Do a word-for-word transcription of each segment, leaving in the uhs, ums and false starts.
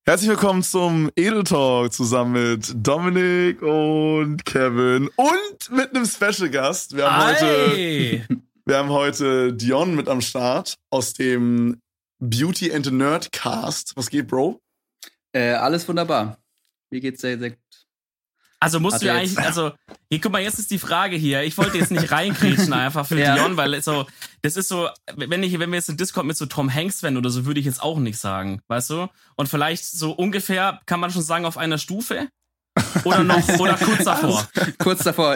Herzlich willkommen zum Edel Talk zusammen mit Dominik und Kevin und mit einem Special Gast. Wir haben heute, wir haben heute Dion mit am Start aus dem Beauty and the Nerd Cast. Was geht, Bro? Äh, alles wunderbar. Mir geht's sehr, sehr gut. Also musst Hat du ja eigentlich, also, hier, guck mal, jetzt ist die Frage hier. Ich wollte jetzt nicht reinkrätschen einfach für ja. Dion, weil so, das ist so, wenn ich, wenn wir jetzt in Discord mit so Tom Hanks wären oder so, würde ich jetzt auch nichts sagen, weißt du? Und vielleicht so ungefähr, kann man schon sagen, auf einer Stufe? Oder noch, oder kurz davor? Kurz davor.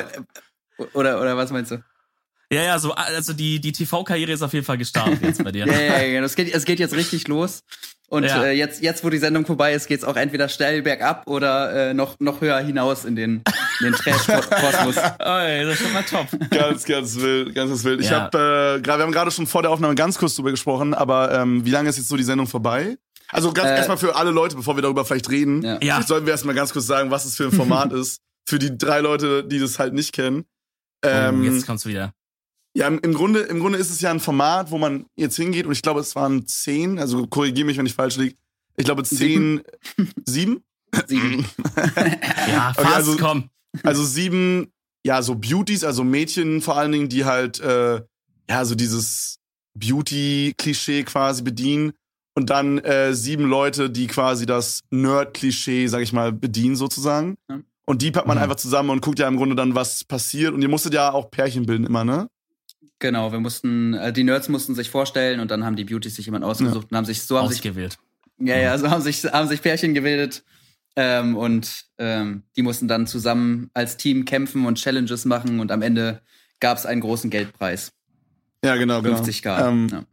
Oder, oder was meinst du? Ja, ja, so, also die, die T V-Karriere ist auf jeden Fall gestartet jetzt bei dir. ja, ja, ja, es geht, es geht jetzt richtig los. Und ja. äh, jetzt, jetzt, wo die Sendung vorbei ist, geht's auch entweder steil bergab oder äh, noch, noch höher hinaus in den, in den Trash-Kosmos. Oh, ey, das ist schon mal top. Ganz, ganz wild, ganz, ganz wild. Ich ja. hab, äh, grad, wir haben gerade schon vor der Aufnahme ganz kurz drüber gesprochen, aber ähm, wie lange ist jetzt so die Sendung vorbei? Also ganz äh, erstmal für alle Leute, bevor wir darüber vielleicht reden, ja. Ja. sollten wir erstmal ganz kurz sagen, was es für ein Format ist. Für die drei Leute, die das halt nicht kennen. Ähm, oh, jetzt kommt's wieder. Ja, im Grunde, im Grunde ist es ja ein Format, wo man jetzt hingeht und ich glaube, es waren zehn, also korrigiere mich, wenn ich falsch liege. Ich glaube, zehn, sieben? Sieben. ja, fast, okay, also, komm. Also sieben, ja, so Beauties, also Mädchen vor allen Dingen, die halt, äh, ja, so dieses Beauty-Klischee quasi bedienen und dann äh, sieben Leute, die quasi das Nerd-Klischee, sag ich mal, bedienen sozusagen. Ja. Und die packt man mhm. einfach zusammen und guckt ja im Grunde dann, was passiert. Und ihr musstet ja auch Pärchen bilden immer, ne? Genau, wir mussten, äh, die Nerds mussten sich vorstellen und dann haben die Beauties sich jemand ausgesucht ja. und haben sich so haben ausgewählt. Sich, ja, ja, so haben sich haben sich Pärchen gebildet ähm, und ähm, die mussten dann zusammen als Team kämpfen und Challenges machen und am Ende gab es einen großen Geldpreis. Ja, genau, genau. fünfzig K. Ähm, ja.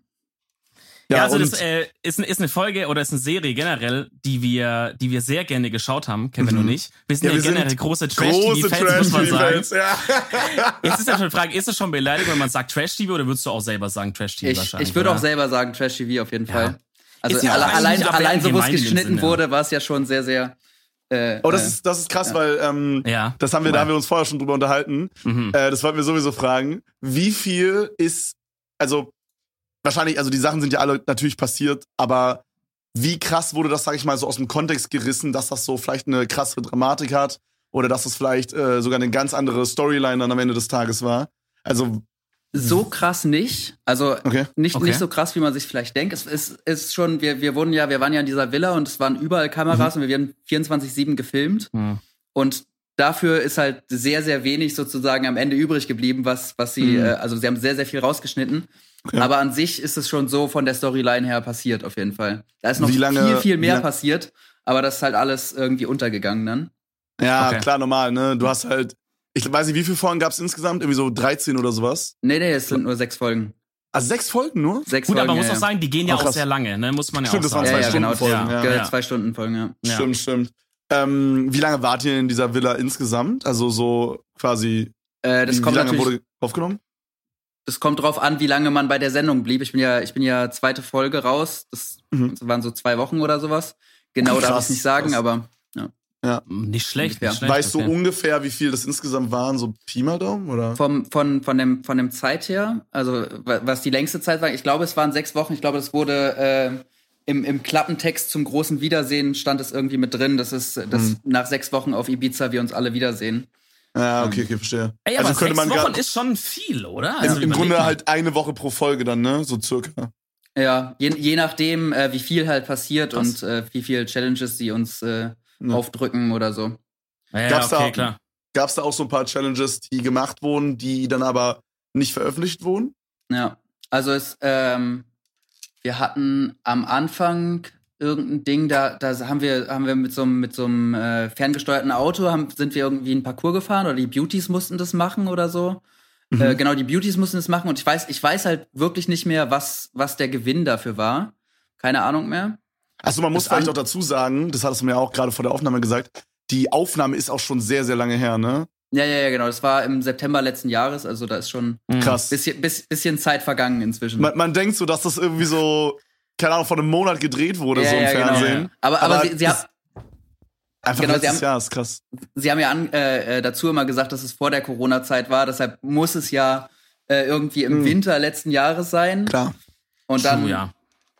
Ja, ja, also das äh, ist, ist eine Folge oder ist eine Serie generell, die wir, die wir sehr gerne geschaut haben, Kevin mhm. und ich. Wir sind ja, ja wir generell sind große Trash-T V-Fans, muss man sagen. Ja. Jetzt ist ja schon die Frage, ist es schon beleidigt, wenn man sagt Trash-T V oder würdest du auch selber sagen Trash-T V ich, wahrscheinlich? Ich würde auch selber sagen Trash-T V auf jeden ja. Fall. Also ja alle, allein, allein so, wo es geschnitten wurde, war es ja schon sehr, sehr... Äh, oh, das ist, das ist krass, ja. weil ähm, ja. das haben wir, da haben wir uns vorher schon drüber unterhalten. Mhm. Äh, das wollten wir sowieso fragen. Wie viel ist, also wahrscheinlich, also die Sachen sind ja alle natürlich passiert, aber wie krass wurde das, sag ich mal, so aus dem Kontext gerissen, dass das so vielleicht eine krasse Dramatik hat oder dass das vielleicht äh, sogar eine ganz andere Storyline dann am Ende des Tages war? Also so krass nicht, also okay. nicht okay. nicht so krass, wie man sich vielleicht denkt. Es ist, ist schon, wir wir wurden ja, wir waren ja in dieser Villa und es waren überall Kameras mhm. und wir werden vierundzwanzig sieben gefilmt mhm. und dafür ist halt sehr sehr wenig sozusagen am Ende übrig geblieben, was was sie, mhm. äh, also sie haben sehr sehr viel rausgeschnitten. Okay. Aber an sich ist es schon so von der Storyline her passiert, auf jeden Fall. Da ist noch wie lange, viel, viel mehr lang- passiert, aber das ist halt alles irgendwie untergegangen dann. Ja, okay. klar, normal, ne? Du hast halt, ich weiß nicht, wie viele Folgen gab es insgesamt? Irgendwie so dreizehn oder sowas? Nee, nee, es sind nur sechs Folgen. Also sechs Folgen nur? Sechs Gut, Folgen, aber man ja, muss auch sagen, die gehen ja oh, auch sehr lange, ne? Muss man ja stimmt, auch sagen. Das waren zwei ja, ja, Stunden Folgen, genau, ja. ja. Zwei Stunden Folgen, ja. ja. Stimmt, stimmt. Ähm, wie lange wart ihr in dieser Villa insgesamt? Also so quasi, äh, das wie, kommt wie lange wurde aufgenommen? Das kommt drauf an, wie lange man bei der Sendung blieb. Ich bin ja, ich bin ja zweite Folge raus. Das mhm. waren so zwei Wochen oder sowas. Genau, krass, darf ich nicht sagen, krass. aber ja. ja. Nicht schlecht, Ungefähr. nicht schlecht. Weißt okay. du ungefähr, wie viel das insgesamt waren? So Pi mal Daumen, oder? Vom, von, von dem, von dem Zeit her, also was die längste Zeit war, ich glaube, es waren sechs Wochen. Ich glaube, das wurde äh, im, im Klappentext zum großen Wiedersehen stand es irgendwie mit drin, dass es, dass mhm. nach sechs Wochen auf Ibiza wir uns alle wiedersehen. Ja, okay, okay, verstehe. Ey, aber also könnte sechs man Wochen gar, ist schon viel, oder? Also im Grunde mal. Halt eine Woche pro Folge dann, ne? So circa. Ja, je, je nachdem, äh, wie viel halt passiert Krass. und äh, wie viel Challenges sie uns äh, ja. aufdrücken oder so. Ja, gab's okay, da, klar. Gab's da auch so ein paar Challenges, die gemacht wurden, die dann aber nicht veröffentlicht wurden? Ja, also es, ähm, wir hatten am Anfang irgendein Ding, da, da haben wir, haben wir mit so einem, mit so einem äh, ferngesteuerten Auto, haben, sind wir irgendwie einen Parcours gefahren oder die Beauties mussten das machen oder so. Mhm. Äh, genau, die Beauties mussten das machen und ich weiß, ich weiß halt wirklich nicht mehr, was, was der Gewinn dafür war. Keine Ahnung mehr. Also man muss Das vielleicht an- auch dazu sagen, das hattest du mir auch gerade vor der Aufnahme gesagt, die Aufnahme ist auch schon sehr, sehr lange her, ne? Ja, ja, ja, genau. Das war im September letzten Jahres, also da ist schon krass. Bisschen, bis, bisschen Zeit vergangen inzwischen. Man, man denkt so, dass das irgendwie so, keine Ahnung, vor einem Monat gedreht wurde, ja, so im ja, Fernsehen. Genau. Aber, aber, aber sie, sie haben einfach genau, letztes sie haben, Jahr, ist krass. Sie haben ja an, äh, dazu immer gesagt, dass es vor der Corona-Zeit war, deshalb muss es ja äh, irgendwie im hm. Winter letzten Jahres sein. Klar. Und dann, True, ja.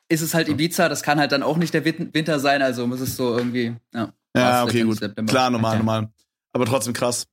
ist es halt Ibiza, das kann halt dann auch nicht der Winter sein, also muss es so irgendwie, ja. Ja, okay, gut. September. Klar, normal, okay. normal. Aber trotzdem krass.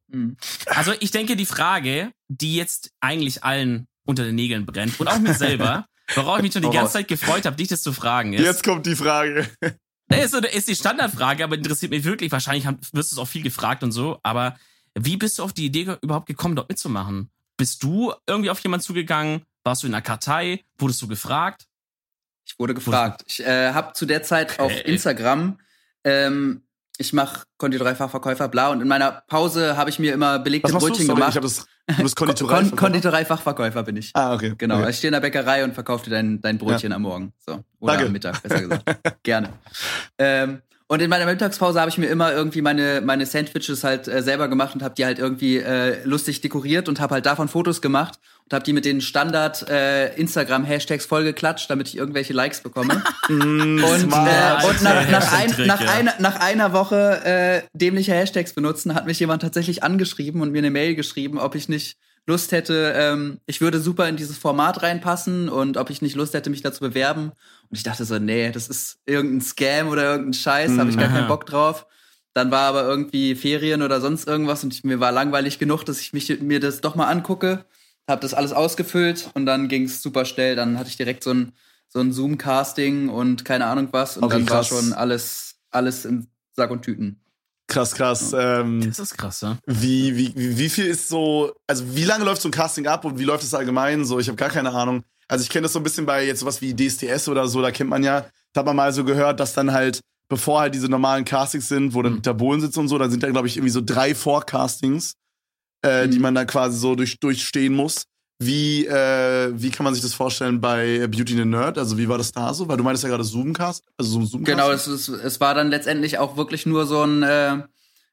Also ich denke, die Frage, die jetzt eigentlich allen unter den Nägeln brennt und auch mir selber, worauf ich mich schon die ganze Zeit gefreut habe, dich das zu fragen ist. Jetzt kommt die Frage. Ist, ist die Standardfrage, aber interessiert mich wirklich. Wahrscheinlich wirst du es auch viel gefragt und so. Aber wie bist du auf die Idee überhaupt gekommen, dort mitzumachen? Bist du irgendwie auf jemanden zugegangen? Warst du in einer Kartei? Wurdest du gefragt? Ich wurde gefragt. Ich äh, habe zu der Zeit okay. auf Instagram, ähm, ich mache Konditorei-Fachverkäufer, bla. Und in meiner Pause habe ich mir immer belegte Brötchen du? gemacht. Ich hab das, du bist Konditorei-Fachverkäufer? Konditorei-Fachverkäufer bin ich. Ah, okay. Genau, okay. ich stehe in der Bäckerei und verkaufe dir dein, dein Brötchen ja. am Morgen. So. Oder Danke. am Mittag, besser gesagt. Gerne. Ähm, und in meiner Mittagspause habe ich mir immer irgendwie meine meine Sandwiches halt äh, selber gemacht und habe die halt irgendwie äh, lustig dekoriert und habe halt davon Fotos gemacht und habe die mit den Standard äh, Instagram-Hashtags vollgeklatscht, damit ich irgendwelche Likes bekomme. mm, und äh, und nach, nach, ein, nach, einer, nach einer Woche äh, dämliche Hashtags benutzen, hat mich jemand tatsächlich angeschrieben und mir eine Mail geschrieben, ob ich nicht Lust hätte, ähm, ich würde super in dieses Format reinpassen und ob ich nicht Lust hätte, mich da zu bewerben. Und ich dachte so, nee, das ist irgendein Scam oder irgendein Scheiß, habe ich gar keinen Bock drauf. Dann war aber irgendwie Ferien oder sonst irgendwas und ich, mir war langweilig genug, dass ich mich, mir das doch mal angucke. Habe das alles ausgefüllt und dann ging es super schnell. Dann hatte ich direkt so ein, so ein Zoom-Casting und keine Ahnung was. Und okay, dann krass. war schon alles, alles in Sack und Tüten. Krass, krass. Ja. Ähm, das ist krass, ja. Wie, wie, wie viel ist so, also wie lange läuft so ein Casting ab und wie läuft es allgemein so? Ich habe gar keine Ahnung. Also ich kenne das so ein bisschen bei jetzt sowas wie D S D S oder so, da kennt man ja, da hat man mal so gehört, dass dann halt, bevor halt diese normalen Castings sind, wo dann Dieter Bohlen sitzt und so, dann sind da, glaube ich, irgendwie so drei Vorcastings, äh, mhm. die man dann quasi so durch, durchstehen muss. Wie, äh, wie kann man sich das vorstellen bei Beauty and the Nerd? Also wie war das da so? Weil du meintest ja gerade Zoomcast, also so ein Zoomcast. Genau, es, es, es war dann letztendlich auch wirklich nur so ein, äh,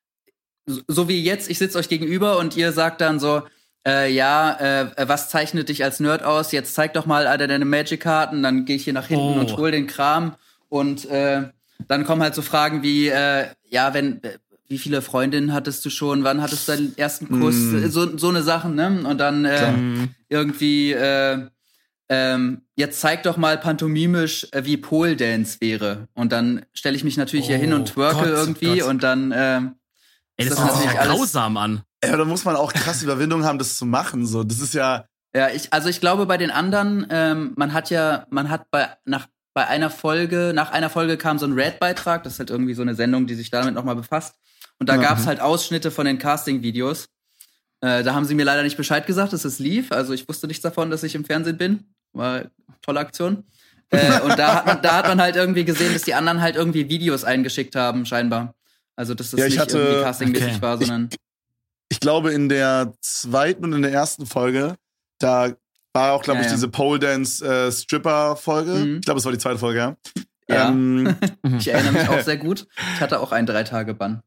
so wie jetzt, ich sitze euch gegenüber und ihr sagt dann so, äh, ja, äh, was zeichnet dich als Nerd aus? Jetzt zeig doch mal alle deine Magic-Karten, dann gehe ich hier nach hinten oh. und hol den Kram und äh, dann kommen halt so Fragen wie, äh, ja, wenn, wie viele Freundinnen hattest du schon? Wann hattest du deinen ersten Kuss? Mm. So, so eine Sachen, ne? Und dann äh, irgendwie, äh, ähm, jetzt zeig doch mal pantomimisch, äh, wie Pole Dance wäre. Und dann stelle ich mich natürlich oh, hier hin und twerke Gott, irgendwie Gott. und dann äh, Ey, das hört sich ja grausam an. Ja, da muss man auch krasse Überwindung haben, das zu machen. So, das ist ja. Ja, ich, also ich glaube, bei den anderen, ähm, man hat ja, man hat bei nach bei einer Folge, nach einer Folge kam so ein Red-Beitrag, das ist halt irgendwie so eine Sendung, die sich damit nochmal befasst. Und da mhm. gab's halt Ausschnitte von den Casting-Videos. Äh, da haben sie mir leider nicht Bescheid gesagt, dass es lief. Also ich wusste nichts davon, dass ich im Fernsehen bin. War eine tolle Aktion. äh, und da hat man, da hat man halt irgendwie gesehen, dass die anderen halt irgendwie Videos eingeschickt haben, scheinbar. Also dass das ja, nicht hatte, irgendwie castingmäßig okay. war, sondern ich, ich glaube in der zweiten und in der ersten Folge, da war auch, glaube ja, ich, ja. diese Pole Dance äh, Stripper-Folge. Mhm. Ich glaube, es war die zweite Folge, ja. Ja. Ähm, ich erinnere mich auch sehr gut. Ich hatte auch einen Drei-Tage-Bann.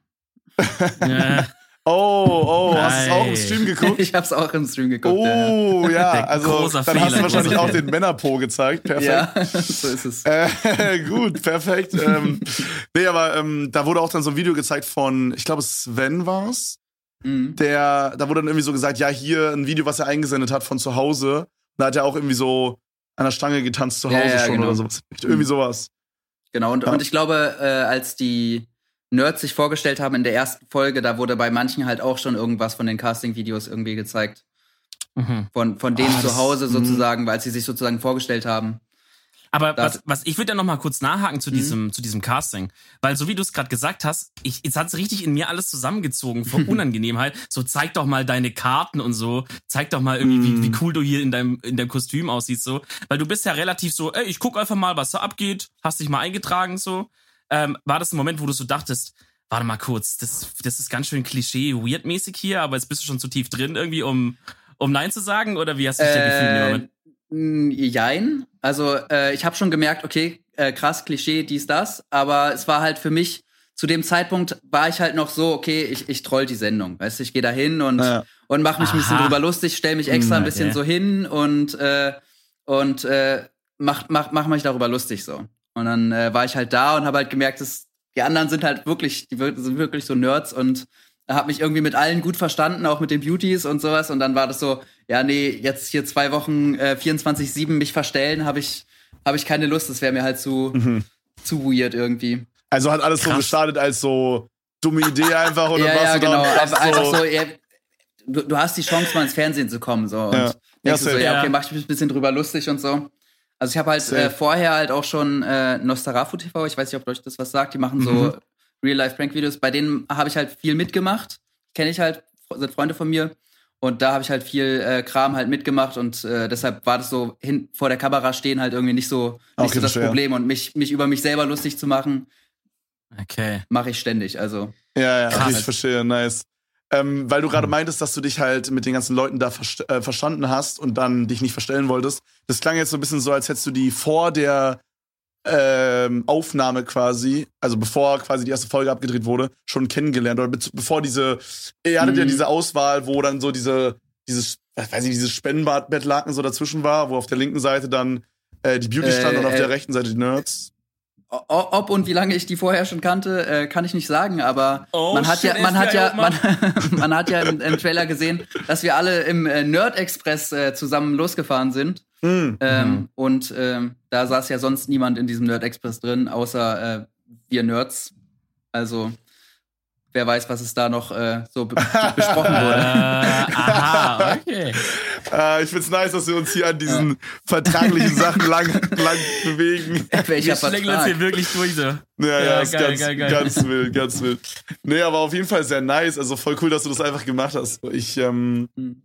Ja. Oh, oh, hast du es auch im Stream geguckt? Ich hab's auch im Stream geguckt. Oh, ja, Der also dann Fehler, hast du wahrscheinlich auch den Männerpo gezeigt. Perfekt. Ja, so ist es. Äh, gut, perfekt. ähm, nee, aber ähm, da wurde auch dann so ein Video gezeigt von, ich glaube, Sven war's. Mhm. Der, da wurde dann irgendwie so gesagt, ja, hier ein Video, was er eingesendet hat von zu Hause. Da hat er auch irgendwie so an der Stange getanzt zu Hause ja, ja, schon genau. oder sowas. Irgendwie sowas. Genau, und, ja. und ich glaube, äh, als die Nerds sich vorgestellt haben in der ersten Folge, da wurde bei manchen halt auch schon irgendwas von den Casting-Videos irgendwie gezeigt. Mhm. Von, von denen oh, zu Hause sozusagen, weil sie sich sozusagen vorgestellt haben. Aber was, was ich würde ja noch mal kurz nachhaken zu diesem, mhm. zu diesem Casting. Weil so wie du es gerade gesagt hast, ich, jetzt hat es richtig in mir alles zusammengezogen vor Unangenehmheit. So, zeig doch mal deine Karten und so. Zeig doch mal irgendwie, mhm. wie, wie cool du hier in deinem, in deinem Kostüm aussiehst, so. Weil du bist ja relativ so, ey, ich guck einfach mal, was da abgeht. Hast dich mal eingetragen, so. Ähm, war das ein Moment, wo du so dachtest, warte mal kurz, das, das ist ganz schön Klischee-weird-mäßig hier, aber jetzt bist du schon zu tief drin irgendwie, um, um Nein zu sagen? Oder wie hast du dich äh, da gefühlt in dem Moment? Jein. Also äh, ich habe schon gemerkt, okay, äh, krass, Klischee, dies, das. Aber es war halt für mich, zu dem Zeitpunkt war ich halt noch so, okay, ich, ich troll die Sendung. Weißt du, ich gehe da hin und, ja. und mach mich Aha. ein bisschen drüber lustig, stell mich extra ein bisschen okay. so hin und, äh, und äh, mach, mach, mach mich darüber lustig so. Und dann äh, war ich halt da und habe halt gemerkt, dass die anderen sind halt wirklich, die sind wirklich so Nerds und habe mich irgendwie mit allen gut verstanden, auch mit den Beauties und sowas. Und dann war das so, ja, nee, jetzt hier zwei Wochen äh, vierundzwanzig sieben mich verstellen, habe ich habe ich keine Lust. Das wäre mir halt zu, mhm. zu weird irgendwie. Also hat alles Krass. so gestartet als so dumme Idee einfach oder ja, was? Ja, genau. Einfach, so einfach so, ja, du, du hast die Chance, mal ins Fernsehen zu kommen. So. Und ja. denkst ja, du so, ja, okay, mach ich mich ein bisschen drüber lustig und so. Also ich habe halt äh, vorher halt auch schon äh, Nostarafu T V, ich weiß nicht, ob euch das was sagt, die machen so mhm. Real-Life-Prank-Videos. Bei denen habe ich halt viel mitgemacht. Kenne ich halt, sind Freunde von mir. Und da habe ich halt viel äh, Kram halt mitgemacht und äh, deshalb war das so hin vor der Kamera stehen halt irgendwie nicht so, nicht okay, so das schwer. Problem. Und mich, mich über mich selber lustig zu machen, okay. mache ich ständig. Also ja, ja, Krass. ich verstehe, nice. Ähm, weil du gerade meintest, dass du dich halt mit den ganzen Leuten da ver- äh, verstanden hast und dann dich nicht verstellen wolltest. Das klang jetzt so ein bisschen so, als hättest du die vor der ähm, Aufnahme quasi, also bevor quasi die erste Folge abgedreht wurde, schon kennengelernt. Oder be- bevor diese, ihr hattet mhm. ja diese Auswahl, wo dann so diese, dieses, weiß ich, dieses Spendenbettlaken so dazwischen war, wo auf der linken Seite dann äh, die Beauty stand äh, und auf äh, der rechten Seite die Nerds. Ob und wie lange ich die vorher schon kannte, äh, kann ich nicht sagen, aber oh, man hat shit, ja, man hat ja, man, man hat ja im, im Trailer gesehen, dass wir alle im äh, Nerd Express äh, zusammen losgefahren sind. Mhm. Ähm, und ähm, da saß ja sonst niemand in diesem Nerd Express drin, außer äh, wir Nerds. Also wer weiß, was es da noch äh, so be- besprochen wurde. Äh, aha, okay. Äh, ich find's nice, dass wir uns hier an diesen ja. vertraglichen Sachen lang, lang bewegen. Welcher wir schlägen uns hier wirklich durch, so. Ja, ja, ja ist geil, ganz, geil, geil. ganz wild, ganz wild. Nee, aber auf jeden Fall sehr nice. Also voll cool, dass du das einfach gemacht hast. Ich, ähm, hm.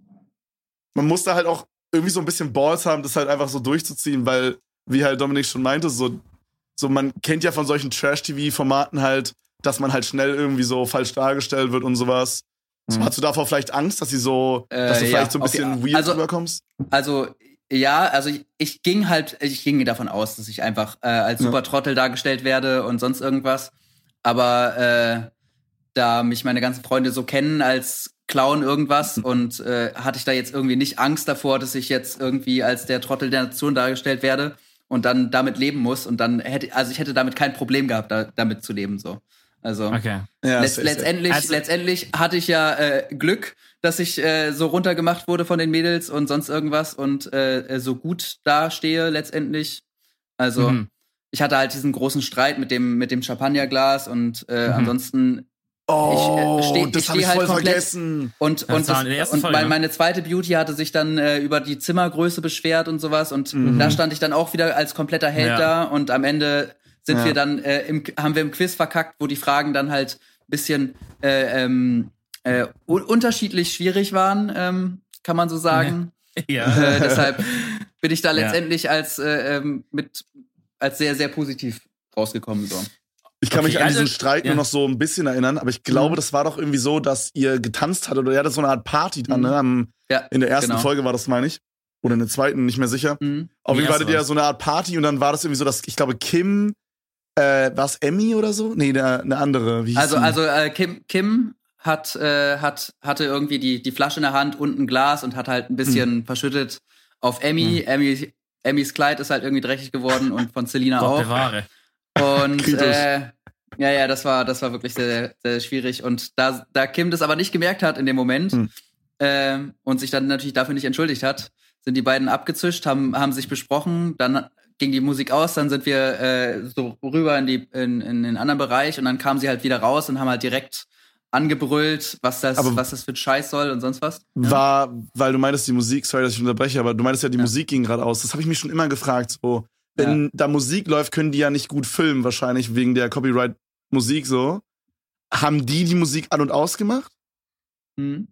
man muss da halt auch irgendwie so ein bisschen Balls haben, das halt einfach so durchzuziehen, weil, wie halt Dominik schon meinte, so, so man kennt ja von solchen Trash-T V-Formaten halt, dass man halt schnell irgendwie so falsch dargestellt wird und sowas. Mhm. Hast du davor vielleicht Angst, dass sie so, äh, dass du vielleicht ja, so ein bisschen okay. weird also, rüberkommst? Also, ja, also ich, ich ging halt, ich ging davon aus, dass ich einfach äh, als super ja. Trottel dargestellt werde und sonst irgendwas. Aber äh, da mich meine ganzen Freunde so kennen als Clown irgendwas und äh, hatte ich da jetzt irgendwie nicht Angst davor, dass ich jetzt irgendwie als der Trottel der Nation dargestellt werde und dann damit leben muss. Und dann hätte, also ich hätte damit kein Problem gehabt, da, damit zu leben, so. Also okay. ja, letzt, letztendlich, also, letztendlich hatte ich ja äh, Glück, dass ich äh, so runtergemacht wurde von den Mädels und sonst irgendwas und äh, so gut dastehe letztendlich. Also mhm. ich hatte halt diesen großen Streit mit dem mit dem Champagnerglas und äh, mhm. ansonsten oh, ich, äh, steh, das ich habe ich halt voll komplett vergessen. Und und, das, das und Folge, meine zweite Beauty hatte sich dann äh, über die Zimmergröße beschwert und sowas und mhm. da stand ich dann auch wieder als kompletter Held ja. da und am Ende sind ja. wir dann äh, im, haben wir im Quiz verkackt, wo die Fragen dann halt ein bisschen äh, ähm, äh, un- unterschiedlich schwierig waren, ähm, kann man so sagen. Ja. Äh, deshalb bin ich da letztendlich ja. als äh, ähm, mit als sehr sehr positiv rausgekommen so. Ich kann okay, mich an also, diesen Streit ja. nur noch so ein bisschen erinnern, aber ich glaube, mhm. das war doch irgendwie so, dass ihr getanzt hattet oder ihr hattet so eine Art Party dann, mhm. ne? Am, ja, in der ersten genau. Folge war das, meine ich. Oder in der zweiten, nicht mehr sicher. Mhm. Auf jeden Fall hattet ihr ja so eine Art Party und dann war das irgendwie so, dass, ich glaube, Kim, äh, war es Emmy oder so? Nee, eine, eine andere. Wie hieß also, die? also äh, Kim, Kim hat, äh, hat, hatte irgendwie die, die Flasche in der Hand und ein Glas und hat halt ein bisschen mhm. verschüttet auf Emmy. Mhm. Emmy. Emmys Kleid ist halt irgendwie dreckig geworden und von Selina auch. Bewahre. Und äh, ja, ja, das war, das war wirklich sehr, sehr schwierig. Und da, da Kim das aber nicht gemerkt hat in dem Moment mhm. äh, und sich dann natürlich dafür nicht entschuldigt hat, sind die beiden abgezischt, haben, haben sich besprochen, dann ging die Musik aus, dann sind wir äh, so rüber in, die, in, in den anderen Bereich und dann kamen sie halt wieder raus und haben halt direkt angebrüllt, was das, aber was das für ein Scheiß soll und sonst was. War, weil du meintest die Musik, sorry, dass ich unterbreche, aber du meintest ja, die ja. Musik ging gerade aus. Das habe ich mich schon immer gefragt. So, wenn ja. da Musik läuft, können die ja nicht gut filmen, wahrscheinlich wegen der Copyright-Musik so. Haben die die Musik an- und ausgemacht? Hm.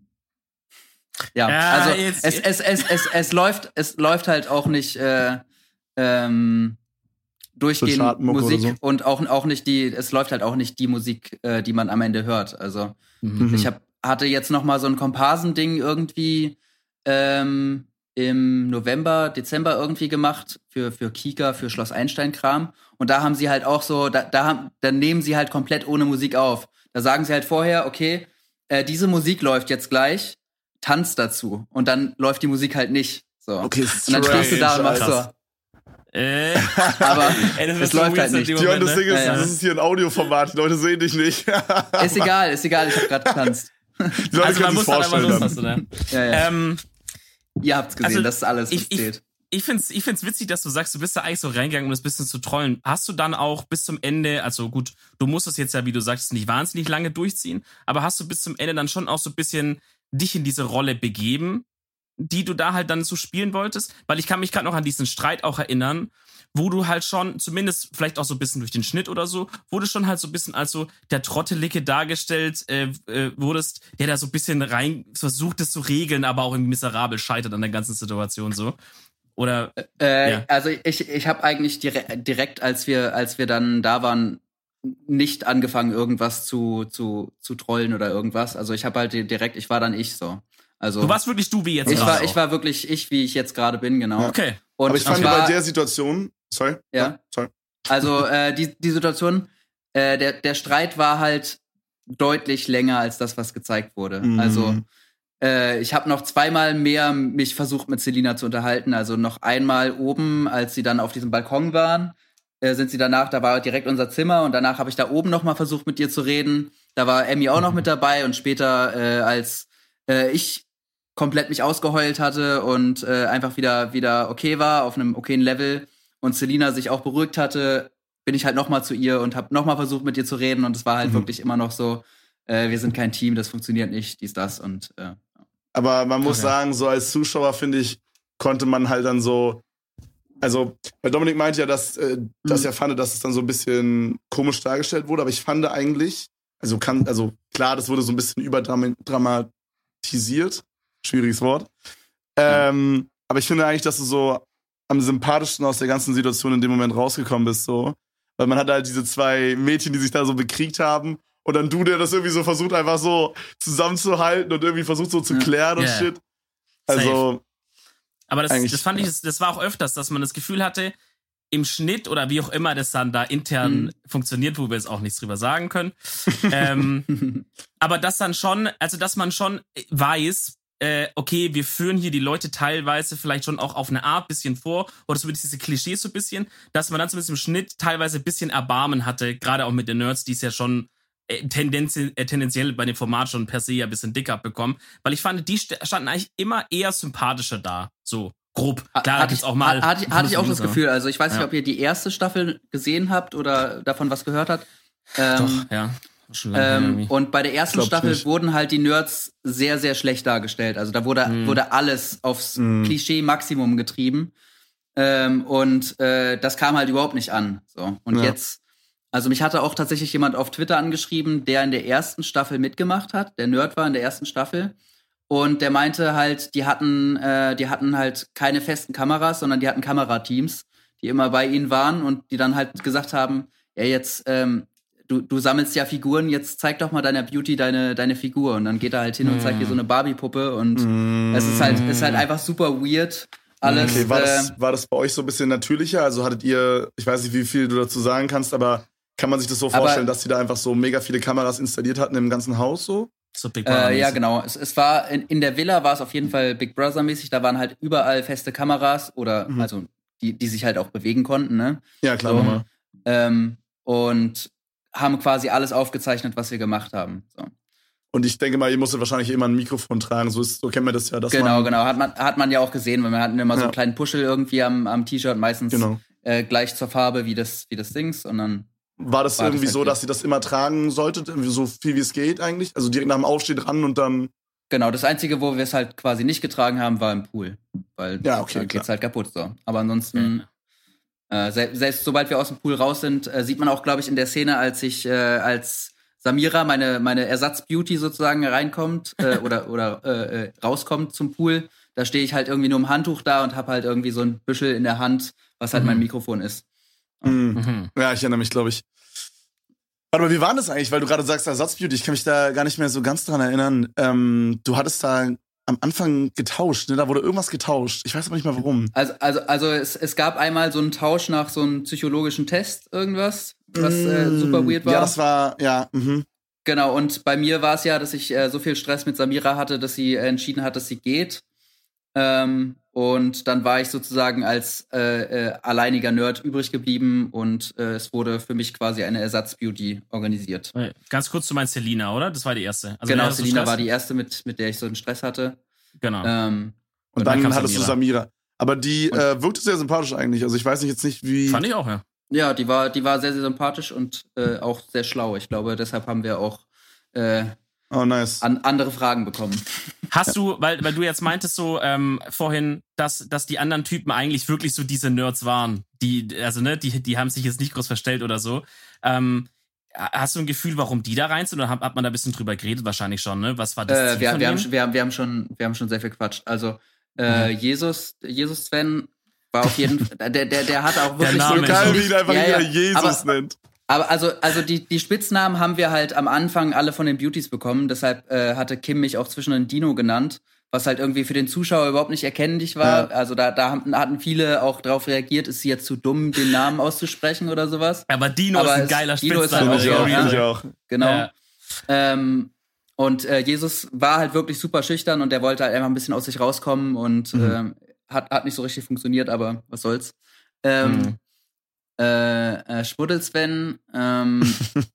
Ja, ja, also jetzt, es, es, es, es, es läuft, es läuft halt auch nicht äh, ähm, durchgehend Musik so. Und auch, auch nicht die, es läuft halt auch nicht die Musik, äh, die man am Ende hört. Also mhm. ich hab, hatte jetzt noch mal so ein Komparsen-Ding irgendwie ähm, im November, Dezember irgendwie gemacht für, für Kika, für Schloss Einstein-Kram. Und da haben sie halt auch so, da, da, haben, da nehmen sie halt komplett ohne Musik auf. Da sagen sie halt vorher, okay, äh, diese Musik läuft jetzt gleich, tanz dazu. Und dann läuft die Musik halt nicht. So. Okay, und dann stehst du da und machst so. Äh. Aber Ey, es läuft halt nicht. Dion, das Ding ist, ja, ja. das ist hier ein Audioformat, die Leute sehen dich nicht. Ist egal, ist egal, ich hab grad getanzt. Die Leute also man muss halt einfach Lust dann. hast, oder? Ja, ja. Ähm, Ihr habt's gesehen, also das ist alles, was ich, zählt. ich find's, ich find's witzig, dass du sagst, du bist da eigentlich so reingegangen, um das bisschen zu trollen. Hast du dann auch bis zum Ende, also gut, du musst es jetzt ja, wie du sagst, nicht wahnsinnig lange durchziehen, aber hast du bis zum Ende dann schon auch so ein bisschen dich in diese Rolle begeben, die du da halt dann so spielen wolltest? Weil ich kann mich gerade noch an diesen Streit auch erinnern, wo du halt schon, zumindest vielleicht auch so ein bisschen durch den Schnitt oder so, wurde schon halt so ein bisschen als so der Trottelige dargestellt äh, äh, wurdest, der da so ein bisschen rein versucht, es zu regeln, aber auch irgendwie miserabel scheitert an der ganzen Situation so. Oder äh, ja. Also ich, ich habe eigentlich direkt, direkt, als wir, als wir dann da waren, nicht angefangen, irgendwas zu, zu, zu trollen oder irgendwas. Also ich habe halt direkt, ich war dann ich so. Also, du warst wirklich du, wie jetzt ich gerade war, auch. ich war wirklich ich, wie ich jetzt gerade bin, genau. Okay. Und aber ich fand war, bei der Situation, sorry, ja, ja sorry. Also äh, die die Situation, äh, der der Streit war halt deutlich länger als das, was gezeigt wurde. Mhm. Also äh, ich habe noch zweimal mehr mich versucht mit Selina zu unterhalten. Also noch einmal oben, als sie dann auf diesem Balkon waren, äh, sind sie danach. Da war direkt unser Zimmer und danach habe ich da oben noch mal versucht mit ihr zu reden. Da war Emmy auch noch mit dabei und später äh, als äh, ich komplett mich ausgeheult hatte und äh, einfach wieder wieder okay war, auf einem okayen Level und Selina sich auch beruhigt hatte, bin ich halt noch mal zu ihr und habe noch mal versucht, mit ihr zu reden und es war halt mhm. wirklich immer noch so, äh, wir sind kein Team, das funktioniert nicht, dies, das und äh, aber man muss okay. sagen, so als Zuschauer, finde ich, konnte man halt dann so, also, weil Dominik meinte ja, dass, äh, mhm. dass er fand, dass es dann so ein bisschen komisch dargestellt wurde, aber ich fand eigentlich, also kann, also klar, das wurde so ein bisschen überdramatisiert, schwieriges Wort. Ähm, ja. Aber ich finde eigentlich, dass du so am sympathischsten aus der ganzen Situation in dem Moment rausgekommen bist, so. Weil man hat halt diese zwei Mädchen, die sich da so bekriegt haben und dann du, der das irgendwie so versucht, einfach so zusammenzuhalten und irgendwie versucht so zu klären yeah. und shit. Also. Safe. Aber das, das fand ich, das war auch öfters, dass man das Gefühl hatte, im Schnitt oder wie auch immer das dann da intern mhm. funktioniert, wo wir jetzt auch nichts drüber sagen können. ähm, aber das dann schon, also dass man schon weiß, äh, okay, wir führen hier die Leute teilweise vielleicht schon auch auf eine Art bisschen vor, oder zumindest diese Klischees so ein bisschen, dass man dann zumindest im Schnitt teilweise ein bisschen Erbarmen hatte, gerade auch mit den Nerds, die es ja schon äh, tendenziell, äh, tendenziell bei dem Format schon per se ja ein bisschen dicker bekommen, weil ich fand, die standen eigentlich immer eher sympathischer da, so. Grob. Klar, hatte ich auch mal. Hatte, hatte ich auch das Gefühl. Also ich weiß nicht, ja. ob ihr die erste Staffel gesehen habt oder davon was gehört habt. Ähm, Doch, ja. Schon lange ähm, und bei der ersten Staffel nicht. wurden halt die Nerds sehr, sehr schlecht dargestellt. Also da wurde, mm. wurde alles aufs mm. Klischee-Maximum getrieben. Ähm, und äh, das kam halt überhaupt nicht an. So. Und ja. jetzt, also mich hatte auch tatsächlich jemand auf Twitter angeschrieben, der in der ersten Staffel mitgemacht hat. Der Nerd war in der ersten Staffel. Und der meinte halt, die hatten, äh, die hatten halt keine festen Kameras, sondern die hatten Kamerateams, die immer bei ihnen waren und die dann halt gesagt haben, ja jetzt, ähm, du, du sammelst ja Figuren, jetzt zeig doch mal deiner Beauty deine, deine Figur. Und dann geht er halt hin mm. und zeigt dir so eine Barbie-Puppe und mm. es ist halt, ist halt einfach super weird. Alles. Okay, war das, äh, war das bei euch so ein bisschen natürlicher? Also hattet ihr, ich weiß nicht, wie viel du dazu sagen kannst, aber kann man sich das so vorstellen, dass die da einfach so mega viele Kameras installiert hatten im ganzen Haus so? So Big Brother äh, ja, genau. Es, es war in, in der Villa war es auf jeden Fall Big Brother-mäßig. Da waren halt überall feste Kameras oder mhm. also die, die sich halt auch bewegen konnten, ne? Ja, klar. So, ähm, und haben quasi alles aufgezeichnet, was wir gemacht haben. So. Und ich denke mal, ihr musstet wahrscheinlich immer ein Mikrofon tragen. So, ist, so kennen wir das ja. Dass genau, man genau. Hat man, hat man ja auch gesehen, weil wir hatten immer so einen ja. kleinen Puschel irgendwie am, am T-Shirt, meistens genau. äh, gleich zur Farbe wie das, wie das Dings. Und dann War das war irgendwie das so, dass ihr das immer tragen solltet? So viel wie es geht eigentlich? Also direkt nach dem Aufstehen ran und dann. Genau, das Einzige, wo wir es halt quasi nicht getragen haben, war im Pool. Weil ja, okay, da geht's halt kaputt so. Aber ansonsten, ja. äh, selbst, selbst sobald wir aus dem Pool raus sind, äh, sieht man auch, glaube ich, in der Szene, als ich, äh, als Samira, meine, meine Ersatz-Beauty sozusagen reinkommt äh, oder, oder äh, rauskommt zum Pool, da stehe ich halt irgendwie nur im Handtuch da und habe halt irgendwie so ein Büschel in der Hand, was halt mhm. mein Mikrofon ist. Mhm. Ja, ich erinnere mich, glaube ich. Warte mal, wie war das eigentlich? Weil du gerade sagst, Ersatzbeauty, ich kann mich da gar nicht mehr so ganz dran erinnern. Ähm, du hattest da am Anfang getauscht, ne? Da wurde irgendwas getauscht. Ich weiß aber nicht mehr warum. Also, also, also es, es gab einmal so einen Tausch nach so einem psychologischen Test, irgendwas, was mm, äh, super weird war. Ja, das war, ja, mhm. Genau, und bei mir war es ja, dass ich äh, so viel Stress mit Samira hatte, dass sie äh, entschieden hat, dass sie geht. Ähm, und dann war ich sozusagen als äh, äh, alleiniger Nerd übrig geblieben und äh, es wurde für mich quasi eine Ersatzbeauty organisiert. Ganz kurz, du meinst Selina, oder? Das war die erste. Also genau, Selina war die erste, mit, mit der ich so einen Stress hatte. Genau. Ähm, und, und dann, dann hattest Samira. du Samira. Aber die äh, wirkte sehr sympathisch eigentlich. Also ich weiß nicht jetzt nicht, wie... Fand ich auch, ja. Ja, die war, die war sehr, sehr sympathisch und äh, auch sehr schlau. Ich glaube, deshalb haben wir auch äh, oh, nice. an, andere Fragen bekommen. Hast du, weil, weil du jetzt meintest so ähm, vorhin, dass, dass die anderen Typen eigentlich wirklich so diese Nerds waren, die, also ne, die, die haben sich jetzt nicht groß verstellt oder so. Ähm, hast du ein Gefühl, warum die da rein sind, oder hat, hat man da ein bisschen drüber geredet? Wahrscheinlich schon, ne? Was war das Äh, Ziel wir, von wir, denen? haben, wir, haben, wir, haben schon, wir haben schon sehr viel gequatscht. Also äh, mhm. Jesus, Jesus Sven war auf jeden Fall, der, der, der hat auch wirklich so geil, wie ihn einfach ja, jeder ja, Jesus aber, nennt. Aber also, also die, die Spitznamen haben wir halt am Anfang alle von den Beauties bekommen. Deshalb äh, hatte Kim mich auch zwischendurch Dino genannt, was halt irgendwie für den Zuschauer überhaupt nicht erkennlich war. Ja. Also da, da hatten viele auch drauf reagiert, ist sie jetzt zu dumm, den Namen auszusprechen oder sowas. Aber Dino aber ist ein geiler Dino Spitzname. Ist halt auch, ja, ja, ich auch. Genau. Ja. Ähm, und äh, Jesus war halt wirklich super schüchtern und der wollte halt einfach ein bisschen aus sich rauskommen und mhm. ähm, hat, hat nicht so richtig funktioniert, aber was soll's. Ähm, mhm. Äh, äh, Schmuddel-Sven, ähm,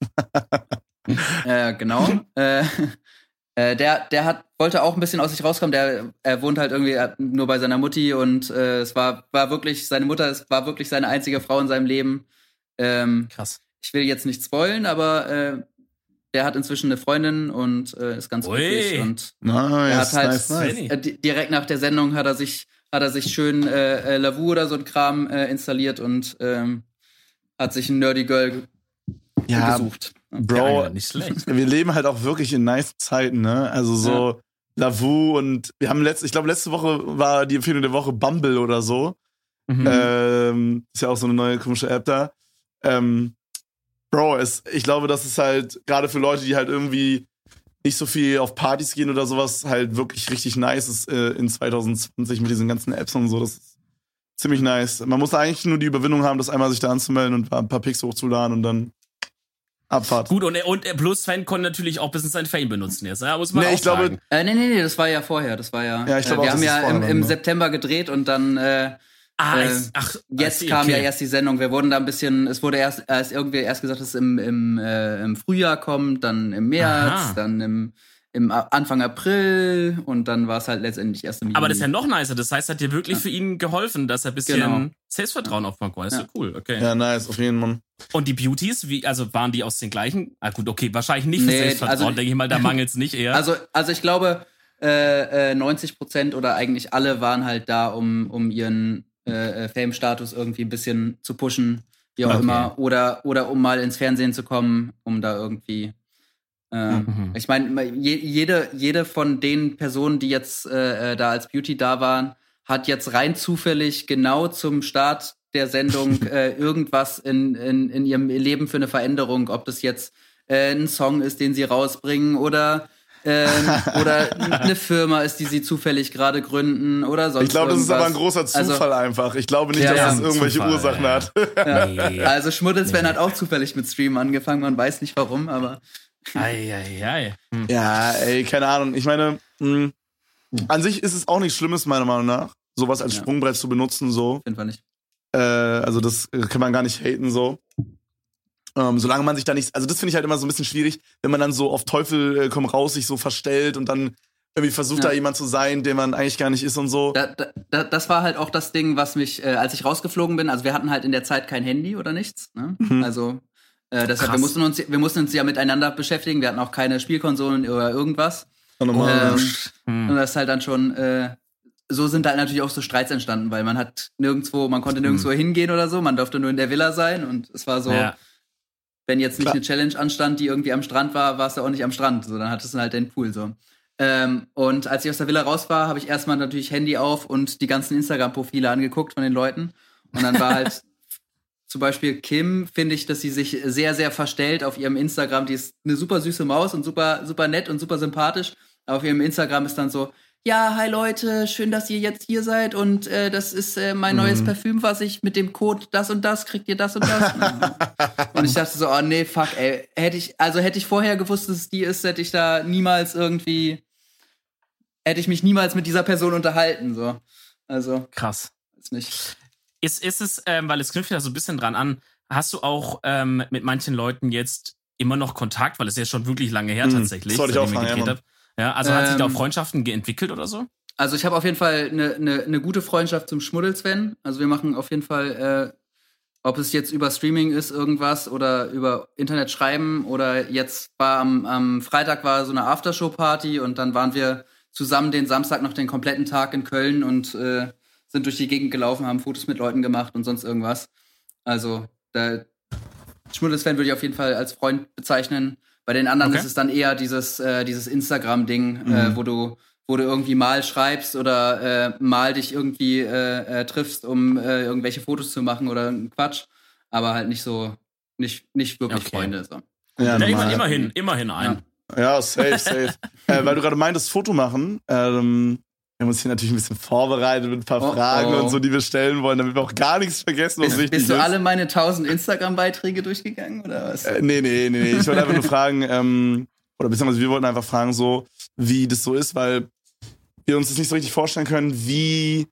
äh, genau, äh, äh, der, der hat, wollte auch ein bisschen aus sich rauskommen, der, er wohnt halt irgendwie nur bei seiner Mutti und äh, es war, war wirklich, seine Mutter, es war wirklich seine einzige Frau in seinem Leben. Ähm, Krass. Ich will jetzt nicht spoilen, aber äh, der hat inzwischen eine Freundin und äh, ist ganz glücklich und nice, er hat halt nice, nice. Äh, direkt nach der Sendung hat er sich, hat er sich schön äh, Lavu oder so ein Kram äh, installiert und ähm, hat sich ein Nerdy Girl ja, gesucht. Bro, ja, nicht schlecht. Wir leben halt auch wirklich in nice Zeiten, ne? Also so ja. Lavu und wir haben letzte, ich glaube letzte Woche war die Empfehlung der Woche Bumble oder so. Mhm. Ähm, ist ja auch so eine neue komische App da. Ähm, Bro, es, ich glaube, das ist halt gerade für Leute, die halt irgendwie nicht so viel auf Partys gehen oder sowas, halt wirklich richtig nice ist äh, in zwanzig zwanzig mit diesen ganzen Apps und so. Das ist ziemlich nice. Man muss eigentlich nur die Überwindung haben, das einmal sich da anzumelden und ein paar Pics hochzuladen und dann Abfahrt. Gut, und, und Plus Sven konnte natürlich auch ein bisschen sein Fame benutzen jetzt, ja, muss man nee, auch ich glaube, sagen. Äh, nee, nee, nee, das war ja vorher, das war ja, ja ich glaube äh, wir auch, haben ja im, im ne? September gedreht und dann äh, ah, äh, ist, ach, jetzt see, kam okay. ja erst die Sendung, wir wurden da ein bisschen, es wurde erst, erst irgendwie erst gesagt, dass es im, im, äh, im Frühjahr kommt, dann im März, Aha. dann im im Anfang April und dann war es halt letztendlich erst im Juni. Aber das ist ja noch nicer. Das heißt, hat dir wirklich ja. für ihn geholfen, dass er ein bisschen genau. Selbstvertrauen aufbauen konnte. Das ist ja. ja cool, okay. Ja, nice, auf jeden Fall. Und die Beauties, wie, also waren die aus den gleichen? Ah gut, okay, wahrscheinlich nicht für nee, Selbstvertrauen, also, denke ich mal, da mangelt es nicht eher. Also, also ich glaube, äh, äh, neunzig Prozent oder eigentlich alle waren halt da, um, um ihren äh, Fame-Status irgendwie ein bisschen zu pushen, wie auch okay. immer. Oder, oder um mal ins Fernsehen zu kommen, um da irgendwie Ähm, mhm. Ich meine, je, jede, jede von den Personen, die jetzt äh, da als Beauty da waren, hat jetzt rein zufällig genau zum Start der Sendung äh, irgendwas in, in, in ihrem Leben für eine Veränderung. Ob das jetzt äh, ein Song ist, den sie rausbringen oder ähm, oder eine Firma ist, die sie zufällig gerade gründen oder sonst Ich glaube, das irgendwas. ist aber ein großer Zufall also, einfach. Ich glaube nicht, ja, dass ja, das irgendwelche Zufall, Ursachen ja. hat. Ja. Nee. Also Schmuddel-Sven nee. hat auch zufällig mit Streamen angefangen. Man weiß nicht warum, aber Ei, ei, ei. Hm. Ja, ey, keine Ahnung. Ich meine, mh, an sich ist es auch nichts Schlimmes, meiner Meinung nach, sowas als ja. Sprungbrett zu benutzen, so. Auf jeden Fall nicht. Äh, also das kann man gar nicht haten, so. Ähm, solange man sich da nicht, also das finde ich halt immer so ein bisschen schwierig, wenn man dann so auf Teufel äh, komm raus sich so verstellt und dann irgendwie versucht, ja. da jemand zu sein, der man eigentlich gar nicht ist und so. Da, da, das war halt auch das Ding, was mich, äh, als ich rausgeflogen bin, also wir hatten halt in der Zeit kein Handy oder nichts, ne? Mhm. Also Äh, deshalb, wir mussten uns, wir mussten uns ja miteinander beschäftigen. Wir hatten auch keine Spielkonsolen oder irgendwas. Oh, normal. Ähm, hm. Und das ist halt dann schon, äh, so sind halt natürlich auch so Streits entstanden, weil man hat nirgendwo, man konnte nirgendwo hm. hingehen oder so. Man durfte nur in der Villa sein und es war so, ja. wenn jetzt nicht Klar. eine Challenge anstand, die irgendwie am Strand war, war es ja auch nicht am Strand. So, dann hattest du halt den Pool, so. Ähm, und als ich aus der Villa raus war, habe ich erstmal natürlich Handy auf und die ganzen Instagram-Profile angeguckt von den Leuten. Und dann war halt zum Beispiel Kim, finde ich, dass sie sich sehr, sehr verstellt auf ihrem Instagram. Die ist eine super süße Maus und super, super nett und super sympathisch. Aber auf ihrem Instagram ist dann so, ja, hi Leute, schön, dass ihr jetzt hier seid und äh, das ist äh, mein mhm. neues Parfüm, was ich mit dem Code das und das, kriegt ihr das und das. Und ich dachte so, oh nee, fuck, ey. Hätte ich, also hätte ich vorher gewusst, dass es die ist, hätte ich da niemals irgendwie, hätte ich mich niemals mit dieser Person unterhalten, so. Also. Krass. Ist nicht. Ist, ist es, ähm, weil es knüpft ja so ein bisschen dran an, hast du auch ähm, mit manchen Leuten jetzt immer noch Kontakt, weil es ja schon wirklich lange her tatsächlich. Das wollte ich auch fragen, ja, ja, also ähm, hat sich da auch Freundschaften entwickelt oder so? also ich habe auf jeden Fall eine ne, ne gute Freundschaft zum Schmuddel-Sven. Also wir machen auf jeden Fall, äh, ob es jetzt über Streaming ist, irgendwas oder über Internet schreiben oder jetzt war am, am Freitag war so eine Aftershow-Party und dann waren wir zusammen den Samstag noch den kompletten Tag in Köln und äh, sind durch die Gegend gelaufen, haben Fotos mit Leuten gemacht und sonst irgendwas. Also der Schmuddel-Sven würde ich auf jeden Fall als Freund bezeichnen. Bei den anderen okay. ist es dann eher dieses, äh, dieses Instagram-Ding, mhm. äh, wo du wo du irgendwie mal schreibst oder äh, mal dich irgendwie äh, äh, triffst, um äh, irgendwelche Fotos zu machen oder Quatsch, aber halt nicht so, nicht, nicht wirklich okay. Freunde. So. Ja, ja immer, immerhin, immerhin ein. Ja, ja safe, safe. äh, weil du gerade meintest, Foto machen, ähm, wir haben uns hier natürlich ein bisschen vorbereitet mit ein paar oh, Fragen oh. und so, die wir stellen wollen, damit wir auch gar nichts vergessen, was bist, wichtig ist. Bist du alle meine tausend Instagram-Beiträge durchgegangen, oder was? Äh, nee, nee, nee, nee. Ich wollte einfach nur fragen, ähm, oder beziehungsweise wir wollten einfach fragen, so, wie das so ist, weil wir uns das nicht so richtig vorstellen können, wie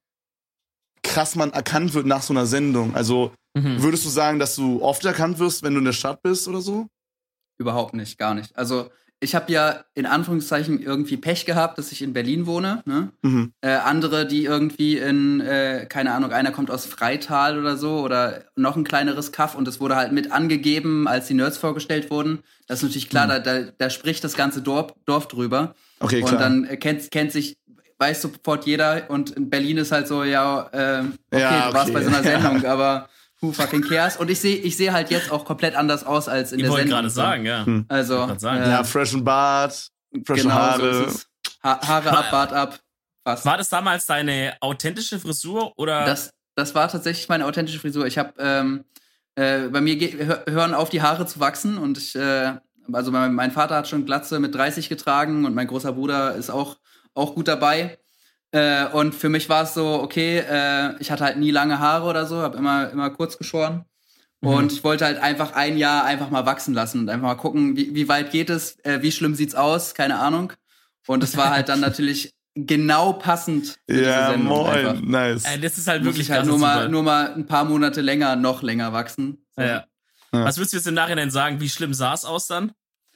krass man erkannt wird nach so einer Sendung. Also, mhm. würdest du sagen, dass du oft erkannt wirst, wenn du in der Stadt bist oder so? Überhaupt nicht, gar nicht. Also, ich habe ja in Anführungszeichen irgendwie Pech gehabt, dass ich in Berlin wohne. Ne? Mhm. Äh, andere, die irgendwie in, äh, keine Ahnung, einer kommt aus Freital oder so oder noch ein kleineres Kaff und es wurde halt mit angegeben, als die Nerds vorgestellt wurden. Das ist natürlich klar, mhm. da, da, da spricht das ganze Dorf, Dorf drüber. Okay, klar. Und dann äh, kennt, kennt sich, weiß sofort jeder und in Berlin ist halt so, ja, äh, okay, ja, okay, du warst bei so einer Sendung, ja. aber who fucking cares? Und ich sehe ich seh halt jetzt auch komplett anders aus als in ich der Sendung. Ich wollte gerade sagen, ja. Hm. Also, sagen. Äh, ja, fresh und Bart, fresh genau, Haare. So ist es. Ha- Haare ab, Bart ab. Fast. War das damals deine authentische Frisur oder? Das, das war tatsächlich meine authentische Frisur. Ich habe, ähm, äh, bei mir ge- hör, hören auf, die Haare zu wachsen und ich, äh, also mein, mein Vater hat schon Glatze mit dreißig getragen und mein großer Bruder ist auch, auch gut dabei. Äh, und für mich war es so, okay, äh, ich hatte halt nie lange Haare oder so, habe immer, immer kurz geschoren. Mhm. Und ich wollte halt einfach ein Jahr einfach mal wachsen lassen und einfach mal gucken, wie, wie weit geht es, äh, wie schlimm sieht's aus, keine Ahnung. Und es war halt dann natürlich genau passend für ja, diese Sendung moin, einfach. Nice. Äh, das ist halt Muss wirklich ich halt nur mal, nur mal ein paar Monate länger, noch länger wachsen. So. Ja. Ja. Was würdest du jetzt im Nachhinein sagen, wie schlimm sah es aus dann?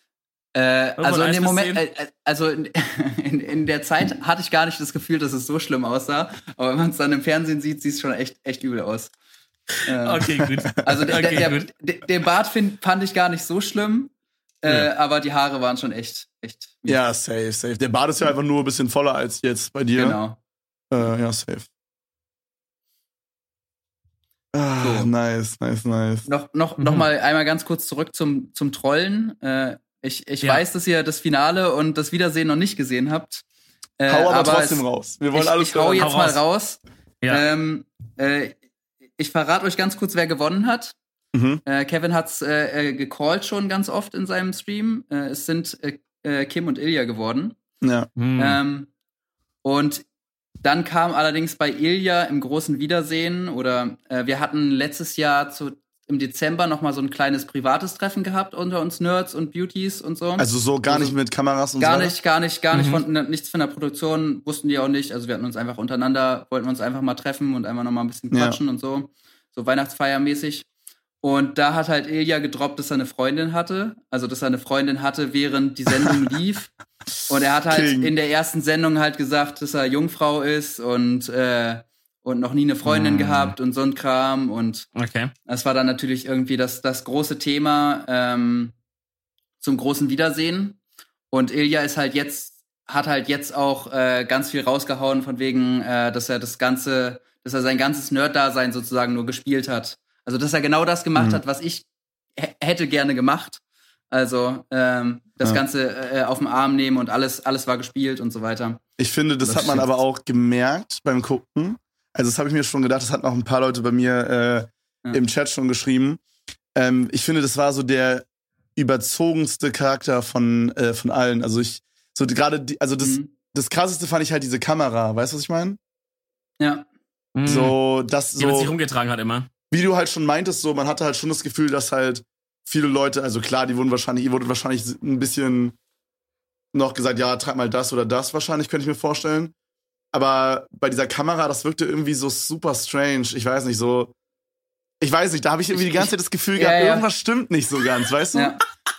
Äh, also in dem Moment, äh, also in, in, in der Zeit hatte ich gar nicht das Gefühl, dass es so schlimm aussah. Aber wenn man es dann im Fernsehen sieht, sieht es schon echt, echt übel aus. Äh, okay, gut. Also der, okay, der, gut. der, den Bart find, fand ich gar nicht so schlimm, äh, ja. aber die Haare waren schon echt, echt. Mies. Ja, safe, safe. Der Bart ist ja einfach nur ein bisschen voller als jetzt bei dir. Genau. Äh, ja, safe. Ah, so. Nice, nice, nice. Noch, noch, mhm. noch mal einmal ganz kurz zurück zum, zum Trollen. Äh, ich ich ja. weiß, dass ihr das Finale und das Wiedersehen noch nicht gesehen habt. Äh, hau aber, aber trotzdem es, raus. Wir wollen ich, alles ich hau hören. jetzt hau mal raus. raus. Ja. Ähm, äh, ich verrate euch ganz kurz, wer gewonnen hat. Mhm. Äh, Kevin hat's äh, äh, gecallt schon ganz oft in seinem Stream. Äh, es sind äh, äh, Kim und Ilja geworden. Ja. Mhm. Ähm, und dann kam allerdings bei Ilja im großen Wiedersehen oder äh, wir hatten letztes Jahr zu, im Dezember noch mal so ein kleines privates Treffen gehabt unter uns Nerds und Beauties und so. Also so gar also, nicht mit Kameras und so? Gar nicht, gar nicht, gar nicht. Mhm. Von, ne, nichts von der Produktion wussten die auch nicht. Also wir hatten uns einfach untereinander, wollten uns einfach mal treffen und einfach noch mal ein bisschen quatschen ja. und so. So Weihnachtsfeiermäßig. Und da hat halt Ilja gedroppt, dass er eine Freundin hatte. Also, dass er eine Freundin hatte, während die Sendung lief. Und er hat halt King. in der ersten Sendung halt gesagt, dass er Jungfrau ist und, äh, und noch nie eine Freundin mm. gehabt und so ein Kram. Und okay. das war dann natürlich irgendwie das, das große Thema ähm, zum großen Wiedersehen. Und Ilja ist halt jetzt, hat halt jetzt auch äh, ganz viel rausgehauen von wegen, äh, dass er das ganze, dass er sein ganzes Nerd-Dasein sozusagen nur gespielt hat. Also, dass er genau das gemacht mhm. hat, was ich h- hätte gerne gemacht. Also, ähm, das ja. Ganze äh, auf den Arm nehmen und alles, alles war gespielt und so weiter. Ich finde, das, das hat man aber auch gemerkt beim Gucken. Also, das habe ich mir schon gedacht, das hatten auch ein paar Leute bei mir äh, ja. im Chat schon geschrieben. Ähm, ich finde, das war so der überzogenste Charakter von, äh, von allen. Also, ich, so gerade, also das, mhm. das krasseste fand ich halt diese Kamera. Weißt du, was ich meine? Ja. Mhm. So, das so. Die man sich rumgetragen hat immer. Wie du halt schon meintest, so, man hatte halt schon das Gefühl, dass halt viele Leute, also klar, die wurden wahrscheinlich, ihr wurdet wahrscheinlich ein bisschen noch gesagt, ja, trag mal das oder das wahrscheinlich, könnte ich mir vorstellen. Aber bei dieser Kamera, das wirkte irgendwie so super strange. Ich weiß nicht, so, ich weiß nicht, da habe ich irgendwie die ganze Zeit das Gefühl gehabt, ja, ja. irgendwas stimmt nicht so ganz, weißt du? Ja.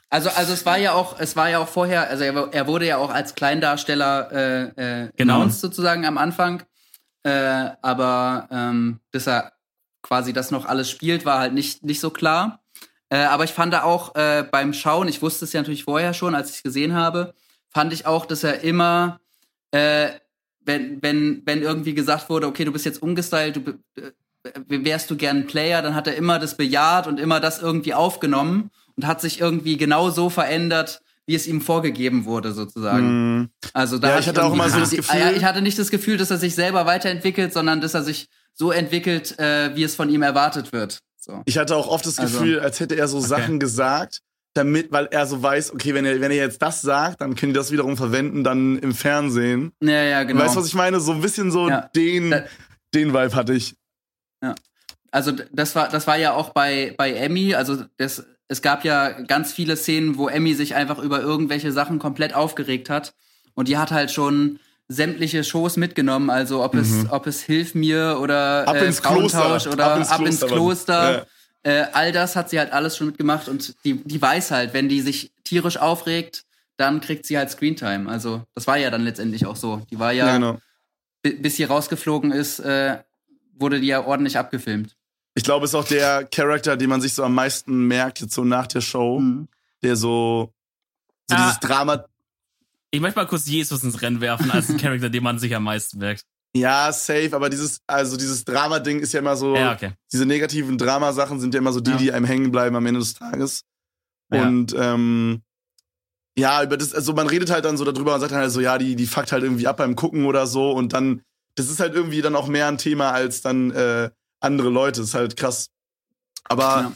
Also, also es war ja auch, es war ja auch vorher, also er, er wurde ja auch als Kleindarsteller äh, äh, genau. announced sozusagen am Anfang. Äh, aber ähm, dass er quasi das noch alles spielt, war halt nicht, nicht so klar. Äh, aber ich fand da auch äh, beim Schauen, ich wusste es ja natürlich vorher schon, als ich es gesehen habe, fand ich auch, dass er immer, äh, wenn, wenn, wenn irgendwie gesagt wurde, okay, du bist jetzt umgestylt, du äh, wärst du gern ein Player, dann hat er immer das bejaht und immer das irgendwie aufgenommen und hat sich irgendwie genau so verändert, wie es ihm vorgegeben wurde, sozusagen. Mm. Also da ja, ich hatte auch immer so das Gefühl. Ja, ich hatte nicht das Gefühl, dass er sich selber weiterentwickelt, sondern dass er sich so entwickelt, äh, wie es von ihm erwartet wird. So. Ich hatte auch oft das Also, Gefühl, als hätte er so okay. Sachen gesagt, damit, weil er so weiß, okay, wenn er, wenn er jetzt das sagt, dann können die das wiederum verwenden, dann im Fernsehen. Ja, ja, genau. Weißt du, was ich meine? So ein bisschen so Ja. den, Da, den Vibe hatte ich. Ja. Also das war, das war ja auch bei, bei Emmy, also das, es gab ja ganz viele Szenen, wo Emmy sich einfach über irgendwelche Sachen komplett aufgeregt hat. Und die hat halt schon sämtliche Shows mitgenommen, also ob es, Mhm. ob es Hilf mir oder Ab äh, ins Frauentausch Kloster. oder Ab ins Ab ins Kloster, Kloster. ja. Äh, all das hat sie halt alles schon mitgemacht und die, die weiß halt, wenn die sich tierisch aufregt, dann kriegt sie halt Screentime. Also das war ja dann letztendlich auch so. Die war ja, Ja, genau. bi- bis sie rausgeflogen ist, äh, wurde die ja ordentlich abgefilmt. Ich glaube, es ist auch der Charakter, den man sich so am meisten merkt, jetzt so nach der Show, Mhm. der so, so Ah. dieses Drama. Ich möchte mal kurz Jesus ins Rennen werfen als ein Charakter, den man sich am meisten merkt. Ja, safe, aber dieses, also dieses Drama-Ding ist ja immer so, Ja, okay. diese negativen Dramasachen sind ja immer so die, Ja. die einem hängen bleiben am Ende des Tages. Ja. Und ähm, ja, über das, also man redet halt dann so darüber und sagt dann halt so, ja, die, die fuckt halt irgendwie ab beim Gucken oder so und dann, das ist halt irgendwie dann auch mehr ein Thema als dann äh, andere Leute. Das ist halt krass. Aber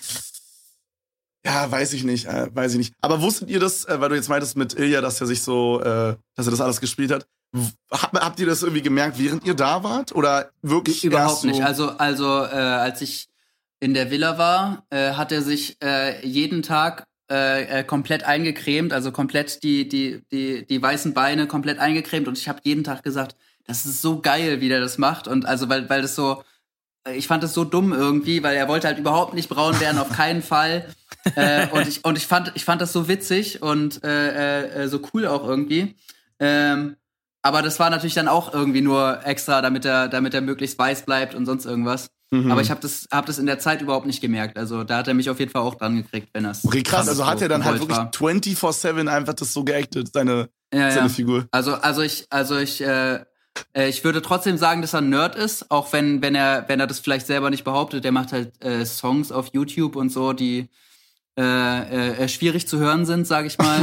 ja, ja weiß ich nicht, äh, weiß ich nicht. Aber wusstet ihr das, äh, weil du jetzt meintest mit Ilja, dass er sich so, äh, dass er das alles gespielt hat? Hab, habt ihr das irgendwie gemerkt, während ihr da wart? Oder wirklich Überhaupt erst so? nicht. Also, also äh, als ich in der Villa war, äh, hat er sich äh, jeden Tag äh, äh, komplett eingecremt, also komplett die, die, die, die weißen Beine komplett eingecremt und ich habe jeden Tag gesagt, das ist so geil, wie der das macht. Und also, weil, weil das so, ich fand das so dumm irgendwie, weil er wollte halt überhaupt nicht braun werden, auf keinen Fall. äh, und ich, und ich fand, ich fand das so witzig und äh, äh, so cool auch irgendwie. Ähm, aber das war natürlich dann auch irgendwie nur extra, damit er, damit er möglichst weiß bleibt und sonst irgendwas. Mhm. Aber ich habe das, hab das in der Zeit überhaupt nicht gemerkt. Also da hat er mich auf jeden Fall auch dran gekriegt, wenn er es. Okay, krass, also hat er dann halt wirklich war. vierundzwanzig sieben einfach das so geactet, seine, Ja, seine ja. Figur. Also, also ich, also ich, äh, äh, ich würde trotzdem sagen, dass er ein Nerd ist, auch wenn, wenn er, wenn er das vielleicht selber nicht behauptet. Der macht halt äh, Songs auf YouTube und so, die äh, äh, schwierig zu hören sind, sage ich mal.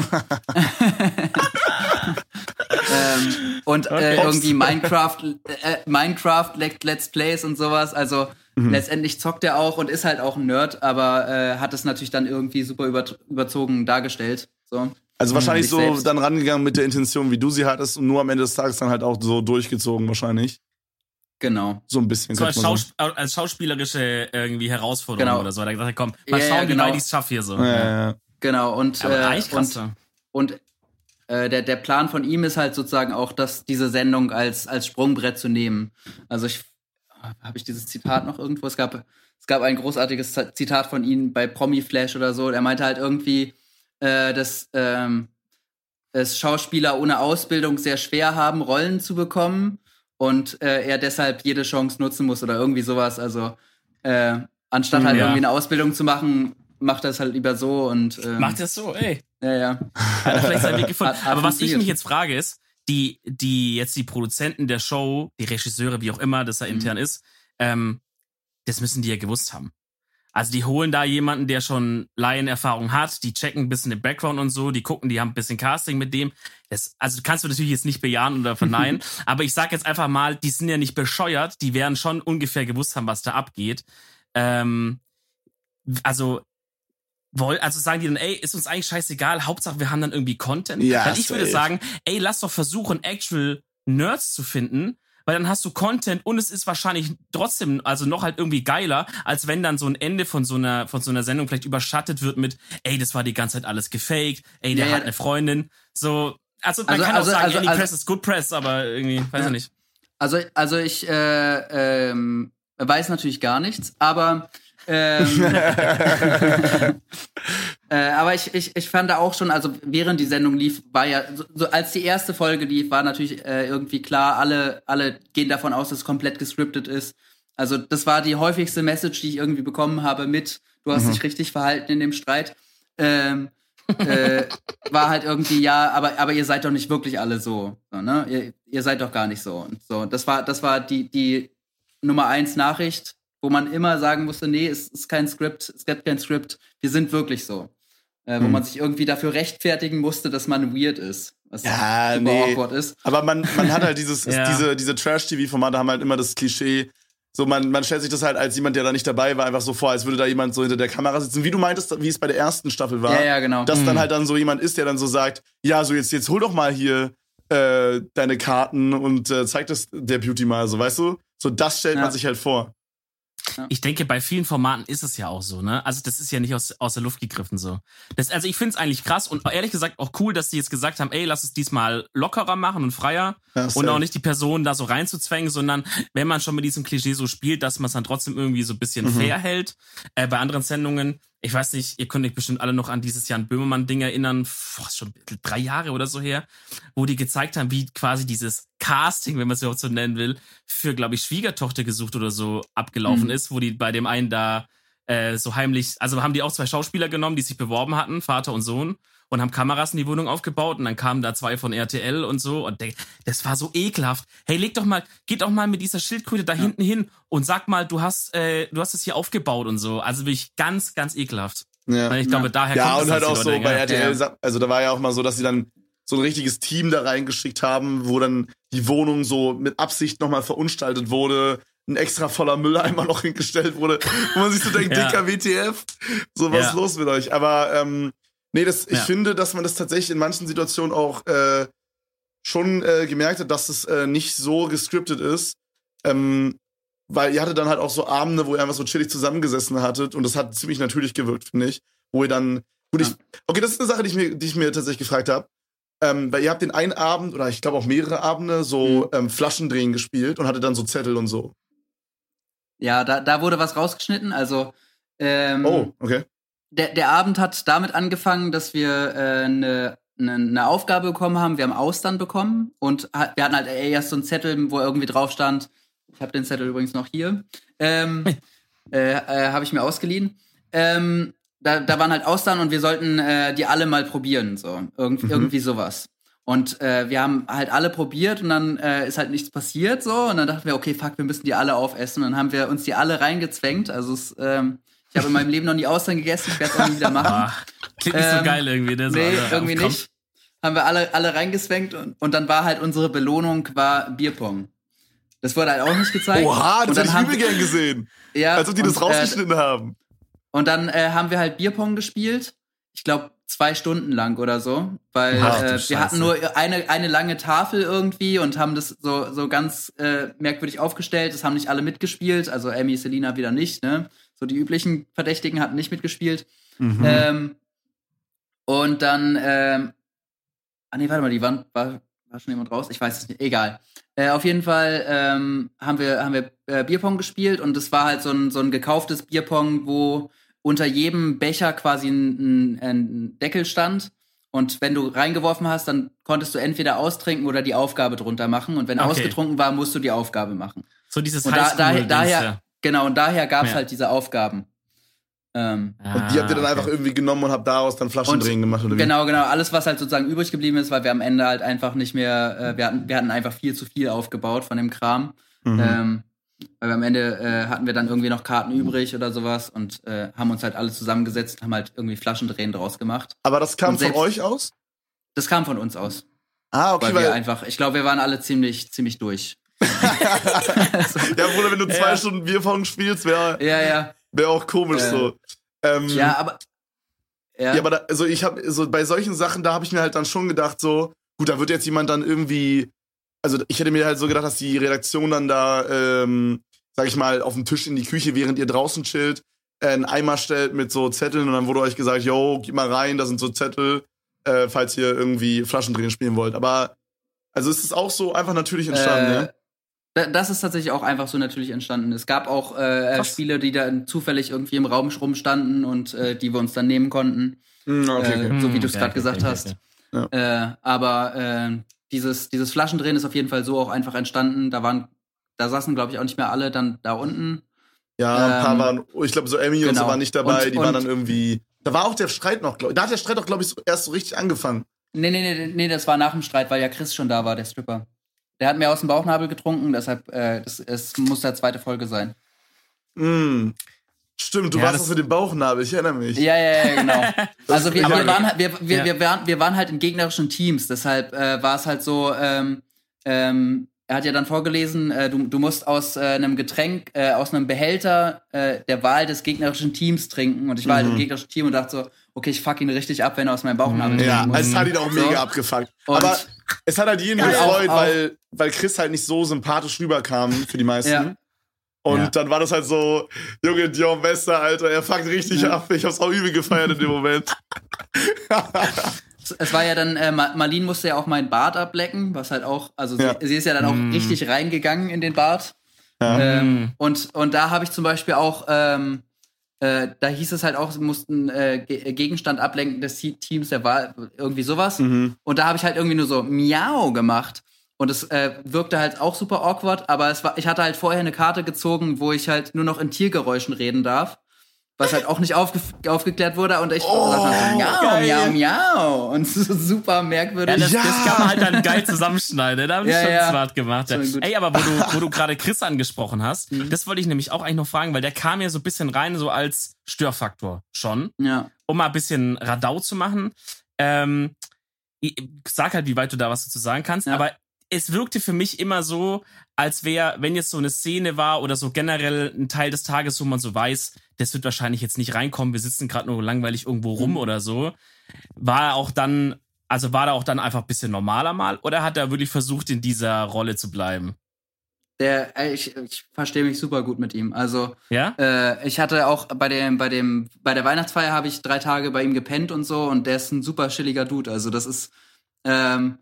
ähm, und Okay. äh, irgendwie Minecraft, äh, Minecraft, Let's Plays und sowas. Also Mhm. letztendlich zockt er auch und ist halt auch ein Nerd, aber äh, hat es natürlich dann irgendwie super über, überzogen dargestellt. So. Also wahrscheinlich sich so selbst. dann rangegangen mit der Intention, wie du sie hattest und nur am Ende des Tages dann halt auch so durchgezogen wahrscheinlich. Genau. So ein bisschen. So als, könnte man Schaus als schauspielerische irgendwie Herausforderung Genau. oder so. Da gesagt, komm, mal Ja, schauen, ja, genau. wie weit ich es schaffe hier so. sagen. Ja, ja, ja. Genau. Und, Aber äh, eigentlich krass. und Und äh, der, der Plan von ihm ist halt sozusagen auch, dass diese Sendung als, als Sprungbrett zu nehmen. Also ich habe ich dieses Zitat noch irgendwo? Es gab, es gab ein großartiges Zitat von ihm bei Promi Flash oder so. Er meinte halt irgendwie, äh, dass ähm, es Schauspieler ohne Ausbildung sehr schwer haben, Rollen zu bekommen und äh, er deshalb jede Chance nutzen muss oder irgendwie sowas. Also äh, anstatt halt Ja. irgendwie eine Ausbildung zu machen, macht er es halt lieber so und ähm, Macht das so, ey. ja, ja. Hat er vielleicht seinen Weg gefunden. Hat- hat Aber was ich funktioniert. mich jetzt frage ist, die, die jetzt die Produzenten der Show, die Regisseure, wie auch immer das da Mhm. intern ist, ähm, das müssen die ja gewusst haben. Also die holen da jemanden, der schon Laienerfahrung hat, die checken ein bisschen den Background und so, die gucken, die haben ein bisschen Casting mit dem. Das, also kannst du natürlich jetzt nicht bejahen oder verneinen, aber ich sag jetzt einfach mal, die sind ja nicht bescheuert, die werden schon ungefähr gewusst haben, was da abgeht. Ähm, also Woll, also sagen die dann, ey, ist uns eigentlich scheißegal, Hauptsache wir haben dann irgendwie Content. Ja, weil ich würde safe. sagen, ey, lass doch versuchen, actual Nerds zu finden, weil dann hast du Content und es ist wahrscheinlich trotzdem, also noch halt irgendwie geiler, als wenn dann so ein Ende von so einer, von so einer Sendung vielleicht überschattet wird mit, ey, das war die ganze Zeit alles gefaked, ey, der Ja, ja. hat eine Freundin, so, also man Also- kann also- auch sagen, also- Any also- Press ist good press, aber irgendwie, weiß Ja. ich nicht. Also, also ich äh, ähm, weiß natürlich gar nichts, aber ähm, äh, aber ich, ich, ich fand da auch schon, also während die Sendung lief, war ja, so, so als die erste Folge lief, war natürlich äh, irgendwie klar, alle, alle gehen davon aus, dass es komplett gescriptet ist. Also das war die häufigste Message, die ich irgendwie bekommen habe mit, du hast mhm. dich richtig verhalten in dem Streit. Ähm, äh, war halt irgendwie, ja, aber, aber ihr seid doch nicht wirklich alle so, so ne? Ihr, ihr seid doch gar nicht so. Und so, das war, das war die, die Nummer eins Nachricht, wo man immer sagen musste, nee, es ist kein Skript, es gibt kein Skript, wir sind wirklich so. Äh, wo hm. man sich irgendwie dafür rechtfertigen musste, dass man weird ist. Was ja, super nee. awkward ist. Aber man, man hat halt dieses, ja. diese, diese Trash-T V-Formate haben halt immer das Klischee, so man, man stellt sich das halt als jemand, der da nicht dabei war, einfach so vor, als würde da jemand so hinter der Kamera sitzen. Wie du meintest, wie es bei der ersten Staffel war. Ja, ja, genau. Dass mhm. dann halt dann so jemand ist, der dann so sagt, ja, so jetzt, jetzt hol doch mal hier äh, deine Karten und äh, zeig das der Beauty mal, so, weißt du? So, das stellt ja. man sich halt vor. Ich denke, bei vielen Formaten ist es ja auch so, ne? Also das ist ja nicht aus, aus der Luft gegriffen so. Das, also ich finde es eigentlich krass und ehrlich gesagt auch cool, dass die jetzt gesagt haben, ey, lass es diesmal lockerer machen und freier ja, und auch nicht die Personen da so reinzuzwängen, sondern wenn man schon mit diesem Klischee so spielt, dass man es dann trotzdem irgendwie so ein bisschen mhm. fair hält. Äh, bei anderen Sendungen, ich weiß nicht, ihr könnt euch bestimmt alle noch an dieses Jan Böhmermann-Ding erinnern, boah, schon drei Jahre oder so her, wo die gezeigt haben, wie quasi dieses Casting, wenn man es überhaupt so nennen will, für, glaube ich, Schwiegertochter gesucht oder so abgelaufen mhm. ist, wo die bei dem einen da äh, so heimlich, also haben die auch zwei Schauspieler genommen, die sich beworben hatten, Vater und Sohn, und haben Kameras in die Wohnung aufgebaut und dann kamen da zwei von R T L und so und der, das war so ekelhaft. Hey, leg doch mal, geht doch mal mit dieser Schildkröte da ja. hinten hin und sag mal, du hast äh, du hast es hier aufgebaut und so. Also wirklich ganz, ganz ekelhaft. Ja. Weil ich glaube, daher ja, kommt und das, halt auch so Leute, bei ja. R T L, also da war ja auch mal so, dass sie dann so ein richtiges Team da reingeschickt haben, wo dann die Wohnung so mit Absicht nochmal verunstaltet wurde, ein extra voller Mülleimer noch hingestellt wurde, wo man sich so denkt, ja. dicker W T F, so was ja. ist los mit euch? Aber ähm, nee, das, ich ja. finde, dass man das tatsächlich in manchen Situationen auch äh, schon äh, gemerkt hat, dass es äh, nicht so gescriptet ist. Ähm, weil ihr hattet dann halt auch so Abende, wo ihr einfach so chillig zusammengesessen hattet und das hat ziemlich natürlich gewirkt, finde ich. Wo ihr dann, gut, ich, okay, das ist eine Sache, die ich mir, die ich mir tatsächlich gefragt habe. Ähm, weil ihr habt den einen Abend, oder ich glaube auch mehrere Abende, so mhm. ähm, Flaschendrehen gespielt und hattet dann so Zettel und so. Ja, da, da wurde was rausgeschnitten, also ähm, oh, okay. Der, der Abend hat damit angefangen, dass wir eine äh, ne, ne Aufgabe bekommen haben. Wir haben Austern bekommen und hat, wir hatten halt erst so einen Zettel, wo irgendwie drauf stand, ich habe den Zettel übrigens noch hier, ähm, äh, äh, habe ich mir ausgeliehen. Ähm, da, da waren halt Austern und wir sollten äh, die alle mal probieren, so Irgend, mhm. irgendwie sowas. Und äh, wir haben halt alle probiert und dann äh, ist halt nichts passiert so und dann dachten wir, okay, fuck, wir müssen die alle aufessen und dann haben wir uns die alle reingezwängt. Also es ähm, ich habe in meinem Leben noch nie Austern gegessen, ich werde es auch nie wieder machen. Ach, klingt nicht ähm, so geil irgendwie. Ne? So nee, irgendwie nicht. Haben wir alle, alle reingezwängt und, und dann war halt unsere Belohnung war Bierpong. Das wurde halt auch nicht gezeigt. Oha, das hätte ich übel wir, gern gesehen. Ja, als ob die und, das rausgeschnitten äh, haben. Und dann äh, haben wir halt Bierpong gespielt. Ich glaube, zwei Stunden lang oder so. Weil Ach, äh, wir hatten nur eine, eine lange Tafel irgendwie und haben das so, so ganz äh, merkwürdig aufgestellt. Das haben nicht alle mitgespielt. Also Amy, Selina wieder nicht, ne? So die üblichen Verdächtigen hatten nicht mitgespielt. Mhm. Ähm, und dann, ähm, ah nee, warte mal, die Wand war, war schon jemand raus? Ich weiß es nicht, egal. Äh, auf jeden Fall ähm, haben wir, haben wir äh, Bierpong gespielt und das war halt so ein, so ein gekauftes Bierpong, wo unter jedem Becher quasi ein, ein Deckel stand. Und wenn du reingeworfen hast, dann konntest du entweder austrinken oder die Aufgabe drunter machen. Und wenn okay. ausgetrunken war, musst du die Aufgabe machen. So dieses und da, daher, daher, ja. Genau, und daher gab es ja. halt diese Aufgaben. Ähm, und die habt ihr dann okay. einfach irgendwie genommen und habt daraus dann Flaschendrehen gemacht, oder wie? Genau, genau. Alles, was halt sozusagen übrig geblieben ist, weil wir am Ende halt einfach nicht mehr, äh, wir hatten, wir hatten einfach viel zu viel aufgebaut von dem Kram. Mhm. Ähm, weil wir am Ende äh, hatten wir dann irgendwie noch Karten übrig oder sowas und äh, haben uns halt alle zusammengesetzt und haben halt irgendwie Flaschendrehen draus gemacht. Aber das kam selbst, von euch aus? Das kam von uns aus. Ah, okay. Weil, weil wir einfach, ich glaube, wir waren alle ziemlich, ziemlich durch. so. Ja, Bruder, wenn du zwei ja. Stunden Bierpong spielst, wäre ja, ja. wär auch komisch äh, so. Ähm, ja, aber ja, ja aber da, also ich habe so bei solchen Sachen, da habe ich mir halt dann schon gedacht, so gut, da wird jetzt jemand dann irgendwie, also ich hätte mir halt so gedacht, dass die Redaktion dann da, ähm, sag ich mal, auf dem Tisch in die Küche, während ihr draußen chillt, äh, einen Eimer stellt mit so Zetteln und dann wurde euch gesagt, yo, geh mal rein, da sind so Zettel, äh, falls ihr irgendwie Flaschendrehen spielen wollt. Aber also ist es auch so einfach natürlich entstanden, äh, ne? das ist tatsächlich auch einfach so natürlich entstanden. Es gab auch äh, Spiele, die da zufällig irgendwie im Raum rumstanden und äh, die wir uns dann nehmen konnten. Mm, okay, okay. Äh, so wie du es Okay, gerade okay, gesagt okay, hast. okay. Ja. Äh, aber äh, dieses, dieses Flaschendrehen ist auf jeden Fall so auch einfach entstanden. Da waren, da saßen, glaube ich, auch nicht mehr alle dann da unten. Ja, ein paar Ähm, waren, ich glaube, so Emmy genau. und so waren nicht dabei, Und- die waren und- dann irgendwie. Da war auch der Streit noch, glaub, da hat der Streit auch, glaube ich, so, erst so richtig angefangen. Nee, nee, nee, nee, das war nach dem Streit, weil ja Chris schon da war, der Stripper. Der hat mir aus dem Bauchnabel getrunken, deshalb, äh, das, es muss der zweite Folge sein. Mm. Stimmt, du Ja, warst das- das mit dem Bauchnabel, ich erinnere mich. Ja, ja, ja, genau. Also wir, Aber- wir, waren, halt- wir, wir, Ja. wir, waren, wir waren halt in gegnerischen Teams, deshalb äh, war es halt so, ähm, ähm, er hat ja dann vorgelesen, äh, du, du musst aus äh, einem Getränk, äh, aus einem Behälter äh, der Wahl des gegnerischen Teams trinken. Und ich war halt im gegnerischen Team und dachte so, okay, ich fuck ihn richtig ab, wenn er aus meinem Bauchnabel Ja, trinken muss. es hat ihn auch So. mega abgefuckt. Und- Aber es hat halt jeden Ja, gefreut, auch- auch- weil, weil Chris halt nicht so sympathisch rüberkam für die meisten. Ja. Und Ja. dann war das halt so, Junge, Dion Bester, Alter, er fuckt richtig Ja. ab. Ich hab's auch übel gefeiert in dem Moment. Es war ja dann, äh, Ma- Marlene musste ja auch meinen Bart ablecken, was halt auch, also Ja. sie, sie ist ja dann auch Mm. richtig reingegangen in den Bart. Ja. Ähm, und, und da habe ich zum Beispiel auch, ähm, äh, da hieß es halt auch, sie mussten äh, Ge- Gegenstand ablenken des Te- Teams der Wahl, irgendwie sowas. Mhm. Und da habe ich halt irgendwie nur so Miau gemacht. Und es äh, wirkte halt auch super awkward, aber es war, ich hatte halt vorher eine Karte gezogen, wo ich halt nur noch in Tiergeräuschen reden darf. Was halt auch nicht aufge aufgeklärt wurde. Und ich Oh, sagte halt so, miau, geil. miau, miau. Und so super merkwürdig. Ja, das, Ja. das kann man halt dann geil zusammenschneiden. Da haben die Ja, schon ja. smart gemacht. Ja. Schon gut. Ey, aber wo du, wo du gerade Chris angesprochen hast, das wollte ich nämlich auch eigentlich noch fragen, weil der kam ja so ein bisschen rein, so als Störfaktor schon, Ja. um mal ein bisschen Radau zu machen. Ähm, ich sag halt, wie weit du da was dazu sagen kannst, Ja. aber es wirkte für mich immer so, als wäre, wenn jetzt so eine Szene war oder so generell ein Teil des Tages, wo man so weiß, das wird wahrscheinlich jetzt nicht reinkommen, wir sitzen gerade nur langweilig irgendwo rum Mhm. oder so, war er auch dann, also war er auch dann einfach ein bisschen normaler mal oder hat er wirklich versucht, in dieser Rolle zu bleiben? Der, ey, ich, ich verstehe mich super gut mit ihm. Also, Ja? äh, ich hatte auch bei dem, bei dem, bei der Weihnachtsfeier habe ich drei Tage bei ihm gepennt und so und der ist ein super chilliger Dude. Also, das ist, ähm,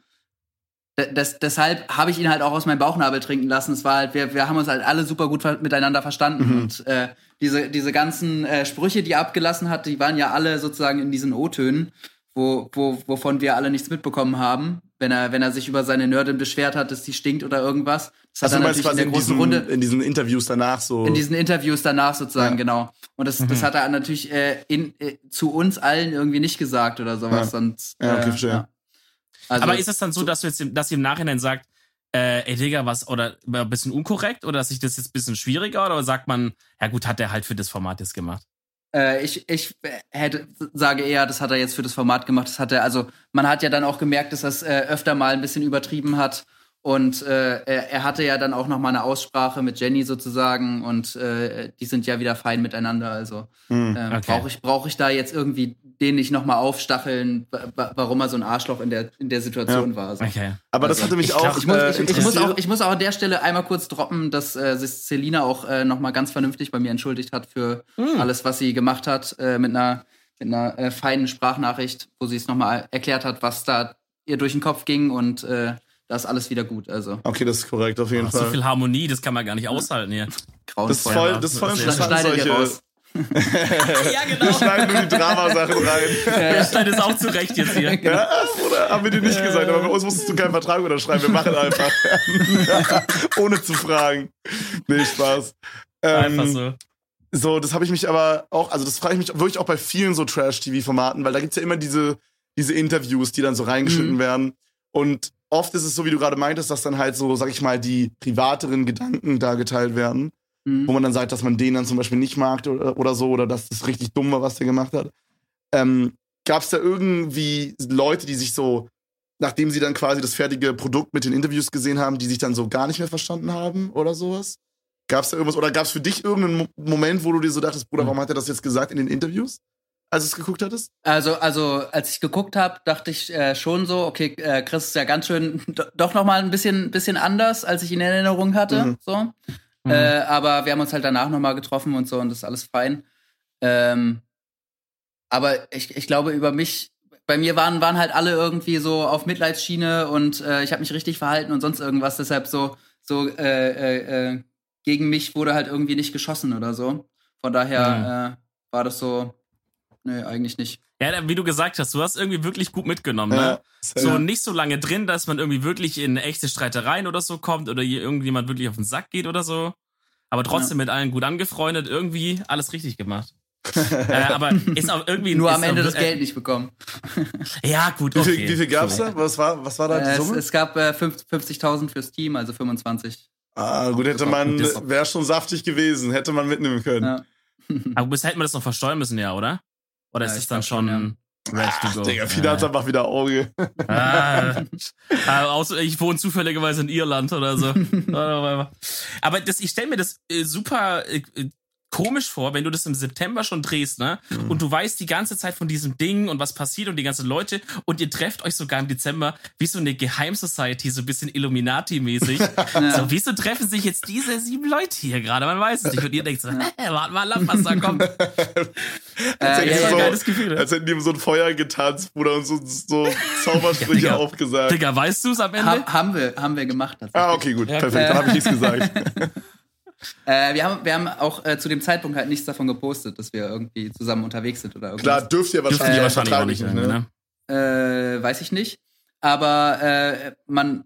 d- das, deshalb habe ich ihn halt auch aus meinem Bauchnabel trinken lassen. Es war halt, wir, wir haben uns halt alle super gut ver miteinander verstanden. Mhm. Und äh, diese, diese ganzen äh, Sprüche, die er abgelassen hat, die waren ja alle sozusagen in diesen O-Tönen, wo, wo, wovon wir alle nichts mitbekommen haben. Wenn er, wenn er sich über seine Nerdin beschwert hat, dass die stinkt oder irgendwas. Das hat Also er du meinst natürlich in quasi der in großen diesen, Runde in diesen Interviews danach so. in diesen Interviews danach sozusagen, Ja. genau. Und das, Mhm. das hat er natürlich äh, in, äh, zu uns allen irgendwie nicht gesagt oder sowas. Ja. Und, Ja, okay, äh, verstehe. Also, aber ist es dann so, dass du jetzt, im- dass ihr im Nachhinein sagt, äh, ey Digga, was, oder war ein bisschen unkorrekt oder dass sich das jetzt ein bisschen schwieriger oder sagt man, ja gut, hat der halt für das Format jetzt gemacht? äh, ich, ich hätte, sage eher, das hat er jetzt für das Format gemacht. Das hat er, also man hat ja dann auch gemerkt, dass er es äh, öfter mal ein bisschen übertrieben hat. Und äh, er, er hatte ja dann auch noch mal eine Aussprache mit Jenny sozusagen und äh, die sind ja wieder fein miteinander. Also Mhm. ähm, Okay. brauche ich, brauch ich da jetzt irgendwie den nicht noch mal aufstacheln, wa- wa- warum er so ein Arschloch in der, in der Situation war. So. Okay. Aber das Also, hatte mich ich auch. glaub, Ich muss, äh, ich, ich, muss interessiert. auch, ich muss auch an der Stelle einmal kurz droppen, dass äh, sich Selina auch äh, noch mal ganz vernünftig bei mir entschuldigt hat für Hm. alles, was sie gemacht hat, äh, mit einer, mit einer äh, feinen Sprachnachricht, wo sie es noch mal erklärt hat, was da ihr durch den Kopf ging und äh, da ist alles wieder gut. Also Okay, das ist korrekt, auf jeden Ach, so Fall. viel Harmonie, das kann man gar nicht aushalten hier. Das ist grauenvoll. voll, Ja, das ist voll das ist- interessant, Schneidet ihr solche. raus. Ja, Wir schneiden nur die Dramasachen rein. Der Stein ist auch zurecht jetzt hier. Ja, oder haben wir dir nicht gesagt, aber bei uns musstest du keinen Vertrag unterschreiben. Wir machen einfach. Ohne zu fragen. Nee, Spaß. Ähm, Einfach so. So, das habe ich mich aber auch, also das frage ich mich wirklich auch bei vielen so Trash-T V-Formaten, weil da gibt's ja immer diese, diese Interviews, die dann so reingeschnitten Mhm. werden. Und oft ist es so, wie du gerade meintest, dass dann halt so, sag ich mal, die privateren Gedanken da geteilt werden, Mhm. wo man dann sagt, dass man den dann zum Beispiel nicht mag oder, oder so, oder dass das richtig dumm war, was der gemacht hat. Ähm, gab's da irgendwie Leute, die sich so, nachdem sie dann quasi das fertige Produkt mit den Interviews gesehen haben, die sich dann so gar nicht mehr verstanden haben oder sowas? Gab's da irgendwas, oder gab's für dich irgendeinen Mo- Moment, wo du dir so dachtest, Bruder, Mhm. warum hat er das jetzt gesagt in den Interviews, als du es geguckt hattest? Also, also als ich geguckt habe, dachte ich äh, schon so, okay, äh, Chris ist ja ganz schön do doch noch mal ein bisschen, bisschen anders, als ich ihn in Erinnerung hatte. Mhm. So. Mhm. Äh, aber wir haben uns halt danach noch mal getroffen und so und das ist alles fein. Ähm, aber ich, ich glaube, über mich, bei mir waren, waren halt alle irgendwie so auf Mitleidsschiene und äh, ich habe mich richtig verhalten und sonst irgendwas. Deshalb so so äh, äh, äh, gegen mich wurde halt irgendwie nicht geschossen oder so. Von daher mhm. äh, war das so, nee, eigentlich nicht. Ja, wie du gesagt hast, du hast irgendwie wirklich gut mitgenommen, ja, ne? So ja. Nicht so lange drin, dass man irgendwie wirklich in echte Streitereien oder so kommt oder irgendjemand wirklich auf den Sack geht oder so. Aber trotzdem ja. mit allen gut angefreundet, irgendwie alles richtig gemacht. äh, aber ist auch irgendwie nur am Ende auch, das äh, Geld nicht bekommen. Ja, gut, okay. Wie viel, wie viel gab's da? Was war, was war da die äh, Summe? Es, es gab äh, fünfzigtausend fürs Team, also fünfundzwanzig. Ah, gut, hätte man, wäre schon saftig gewesen, hätte man mitnehmen können. Ja. Aber bis hätten wir das noch versteuern müssen, ja, oder? Oder ja, ist es dann schon ja. ready to go? Digga, Finanzamt macht wieder Auge. Ah, außer ich wohne zufälligerweise in Irland oder so. Aber das, ich stelle mir das äh, super äh, komisch vor, wenn du das im September schon drehst, ne? Mhm. Und du weißt die ganze Zeit von diesem Ding und was passiert und die ganzen Leute und ihr trefft euch sogar im Dezember wie so eine Geheimsociety, so ein bisschen Illuminati-mäßig. Ja. So, wieso treffen sich jetzt diese sieben Leute hier gerade? Man weiß es nicht. Und ihr denkt so, hä, warte mal ab, was da kommt. als, äh, ja, so, ein geiles Gefühl, ne? Als hätten die um so ein Feuer getanzt, Bruder, und so, so Zaubersprüche ja, aufgesagt. Digga, weißt du es am Ende? Ha- haben wir, haben wir gemacht. Ah, okay, gut, ja, perfekt, dann habe ich nichts gesagt. Äh, wir, haben, wir haben auch äh, zu dem Zeitpunkt halt nichts davon gepostet, dass wir irgendwie zusammen unterwegs sind oder irgendwas. Klar, dürft ihr wahrscheinlich, äh, wahrscheinlich auch nicht, ne? Äh, weiß ich nicht. Aber äh, man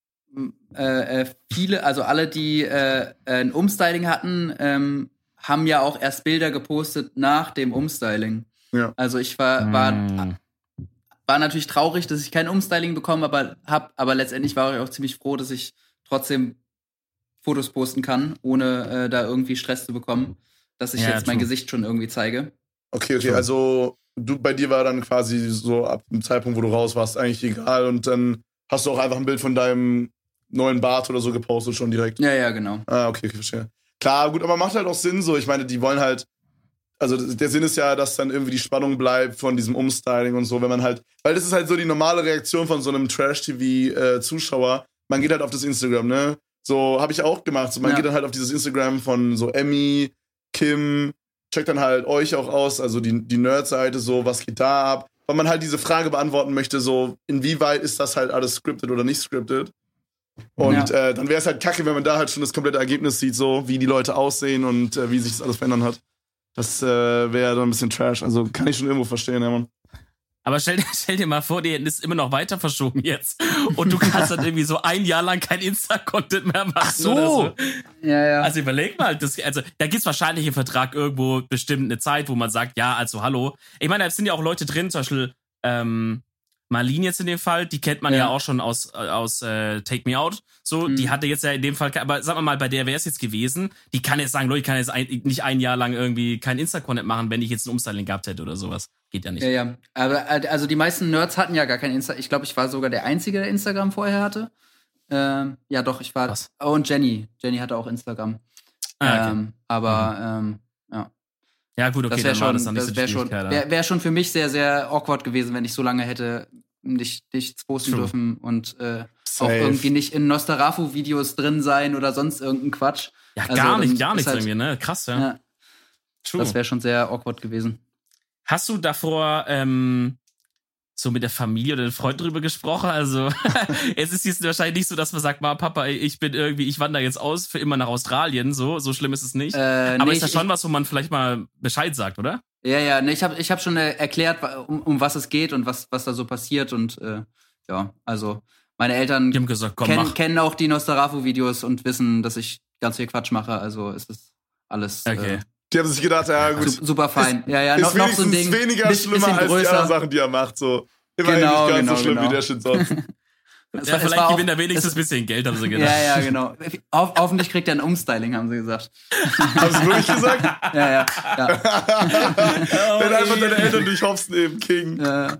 äh, viele, also alle, die äh, ein Umstyling hatten, ähm, haben ja auch erst Bilder gepostet nach dem Umstyling. Ja. Also ich war, war, mm. war natürlich traurig, dass ich kein Umstyling bekommen aber hab, aber letztendlich war ich auch ziemlich froh, dass ich trotzdem Fotos posten kann, ohne äh, da irgendwie Stress zu bekommen, dass ich ja, jetzt true. mein Gesicht schon irgendwie zeige. Okay, okay, true. Also du, bei dir war dann quasi so ab dem Zeitpunkt, wo du raus warst, eigentlich egal und dann hast du auch einfach ein Bild von deinem neuen Bart oder so gepostet schon direkt. Ja, ja, genau. Ah, okay, okay, verstehe. Klar, gut, aber macht halt auch Sinn so. Ich meine, die wollen halt, also der Sinn ist ja, dass dann irgendwie die Spannung bleibt von diesem Umstyling und so, wenn man halt, weil das ist halt so die normale Reaktion von so einem Trash-T V-Zuschauer. Man geht halt auf das Instagram, ne? So, habe ich auch gemacht. So, man ja. geht dann halt auf dieses Instagram von so Emmy, Kim, checkt dann halt euch auch aus, also die, die Nerd-Seite, so, was geht da ab? Weil man halt diese Frage beantworten möchte, so, inwieweit ist das halt alles scripted oder nicht scripted? Und ja. äh, dann wäre es halt kacke, wenn man da halt schon das komplette Ergebnis sieht, so, wie die Leute aussehen und äh, wie sich das alles verändern hat. Das äh, wäre dann ein bisschen Trash. Also kann ich schon irgendwo verstehen, ja, Mann. Aber stell, stell dir mal vor, die hätten es immer noch weiter verschoben jetzt. Und du kannst dann irgendwie so ein Jahr lang kein Insta-Content mehr machen. Ach so. Oder so. Ja, ja. Also überleg mal, das, also da gibt's wahrscheinlich im Vertrag irgendwo bestimmt eine Zeit, wo man sagt, ja, also hallo. Ich meine, da sind ja auch Leute drin, zum Beispiel ähm, Marlene jetzt in dem Fall, die kennt man ja, ja auch schon aus, aus äh, Take Me Out. So, mhm. Die hatte jetzt ja in dem Fall, aber sagen wir mal, bei der wäre es jetzt gewesen, die kann jetzt sagen, Leute, ich kann jetzt ein, nicht ein Jahr lang irgendwie kein Insta-Content machen, wenn ich jetzt ein Umstyling gehabt hätte oder sowas. Geht ja nicht. Ja, ja. Aber also die meisten Nerds hatten ja gar kein Insta. Ich glaube, ich war sogar der Einzige, der Instagram vorher hatte. Ähm, ja, doch, ich war. Was? Oh, und Jenny. Jenny hatte auch Instagram. Ah, okay. ähm, aber, mhm. ähm, ja. Ja, gut, okay, das dann schon, war das dann nicht das so wäre schon, wär, wär schon für mich sehr, sehr awkward gewesen, wenn ich so lange hätte nicht nichts posten True. dürfen und äh, auch irgendwie nicht in Nosferatu-Videos drin sein oder sonst irgendein Quatsch. Ja, also, gar nicht, gar nichts halt, irgendwie, ne? Krass, ja. ja True. Das wäre schon sehr awkward gewesen. Hast du davor ähm, so mit der Familie oder den Freunden drüber gesprochen? Also es ist jetzt wahrscheinlich nicht so, dass man sagt, Mama, Papa, ich bin irgendwie, ich wandere jetzt aus für immer nach Australien. So, so schlimm ist es nicht. Äh, Aber nee, ist das schon ich, was, wo man vielleicht mal Bescheid sagt, oder? Ja, ja, ne, ich habe ich hab schon erklärt, um, um was es geht und was, was da so passiert. Und äh, ja, also meine Eltern gesagt, komm, kenn, kennen auch die Nosferatu-Videos und wissen, dass ich ganz viel Quatsch mache. Also ist das alles... Okay. Äh, Die haben sich gedacht, ja gut. Super fein. Ja, ja, ist noch, noch so ein Ding. Ist weniger bisschen, schlimmer bisschen als größer. Die anderen Sachen, die er macht. So. Immer genau, nicht ganz genau, so schlimm genau. wie der Shit sonst. Das ja, vielleicht gewinnt er wenigstens ein bisschen Geld, haben sie gedacht. Ja, ja, genau. Ho- hoffentlich kriegt er ein Umstyling, haben sie gesagt. Haben sie wirklich gesagt? Ja, ja. ja. Wenn oh, einfach deine Eltern dich hopsen eben, King. Ja.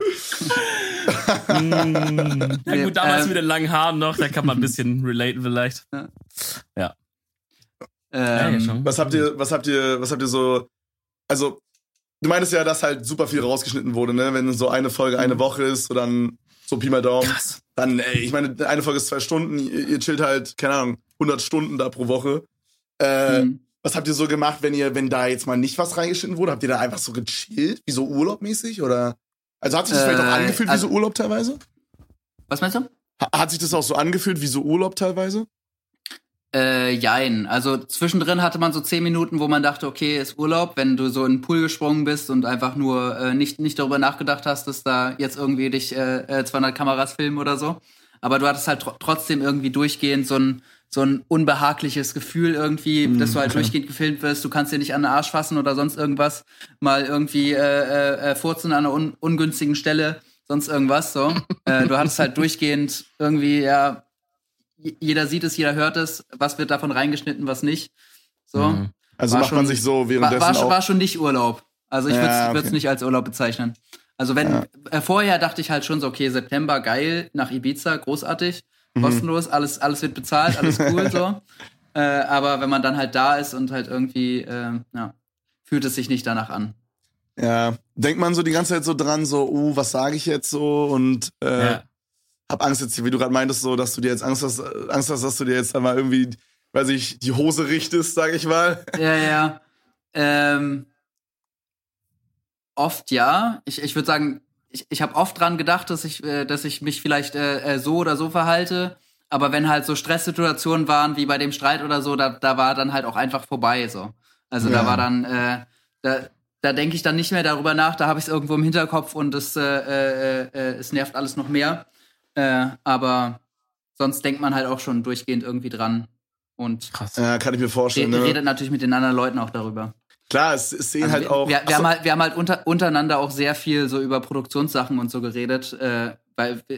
mm. Ja gut, damals ähm, mit den langen Haaren noch, da kann man ein bisschen relaten vielleicht. Ja. ja. Ähm, ja was habt ihr, was habt ihr, was habt ihr so, also, du meintest ja, dass halt super viel rausgeschnitten wurde, ne? Wenn so eine Folge eine Woche ist, so dann so Pi mal Daumen. Krass. Dann, ey, ich meine, eine Folge ist zwei Stunden, ihr, ihr chillt halt, keine Ahnung, hundert Stunden da pro Woche. Äh, mhm. Was habt ihr so gemacht, wenn ihr, wenn da jetzt mal nicht was reingeschnitten wurde? Habt ihr da einfach so gechillt? Wie so urlaubmäßig? Oder? Also hat sich das äh, vielleicht auch angefühlt also, wie so Urlaub teilweise? Was meinst du? Ha- hat sich das auch so angefühlt wie so Urlaub teilweise? Äh, jein. Also zwischendrin hatte man so zehn Minuten, wo man dachte, okay, ist Urlaub, wenn du so in den Pool gesprungen bist und einfach nur äh, nicht nicht darüber nachgedacht hast, dass da jetzt irgendwie dich äh, zweihundert Kameras filmen oder so. Aber du hattest halt tr- trotzdem irgendwie durchgehend so ein so ein unbehagliches Gefühl irgendwie, mm, dass du halt okay. durchgehend gefilmt wirst. Du kannst dir nicht an den Arsch fassen oder sonst irgendwas. Mal irgendwie äh, äh, furzen an einer un- ungünstigen Stelle, sonst irgendwas. So. äh, du hattest halt durchgehend irgendwie, ja, jeder sieht es, jeder hört es, was wird davon reingeschnitten, was nicht. So. Mhm. Also war macht schon, man sich so währenddessen war, war, auch... war schon nicht Urlaub. Also ich ja, würde es okay. nicht als Urlaub bezeichnen. Also wenn, ja. äh, vorher dachte ich halt schon so, okay, September, geil, nach Ibiza, großartig, mhm. kostenlos, alles, alles wird bezahlt, alles cool, so. Äh, aber wenn man dann halt da ist und halt irgendwie, äh, ja, fühlt es sich nicht danach an. Ja, denkt man so die ganze Zeit so dran, so, uh, was sage ich jetzt so und, äh, ja. hab Angst jetzt, wie du gerade meintest, so, dass du dir jetzt Angst hast, Angst hast, dass du dir jetzt einmal irgendwie, weiß ich, die Hose richtest, sag ich mal. Ja, ja. Ähm, oft ja. Ich, ich würde sagen, ich, ich habe oft dran gedacht, dass ich, äh, dass ich mich vielleicht äh, so oder so verhalte. Aber wenn halt so Stresssituationen waren, wie bei dem Streit oder so, da, da war dann halt auch einfach vorbei, so. Also ja. da war dann, äh, da, da denke ich dann nicht mehr darüber nach, da habe ich es irgendwo im Hinterkopf und es, äh, äh, äh, es nervt alles noch mehr. Äh, aber sonst denkt man halt auch schon durchgehend irgendwie dran. Und krass. Ja, kann ich mir vorstellen. Re- ne? redet natürlich mit den anderen Leuten auch darüber. Klar, es, es sehen also halt wir, auch. Wir, wir, haben halt, wir haben halt unter, untereinander auch sehr viel so über Produktionssachen und so geredet, äh, weil wir,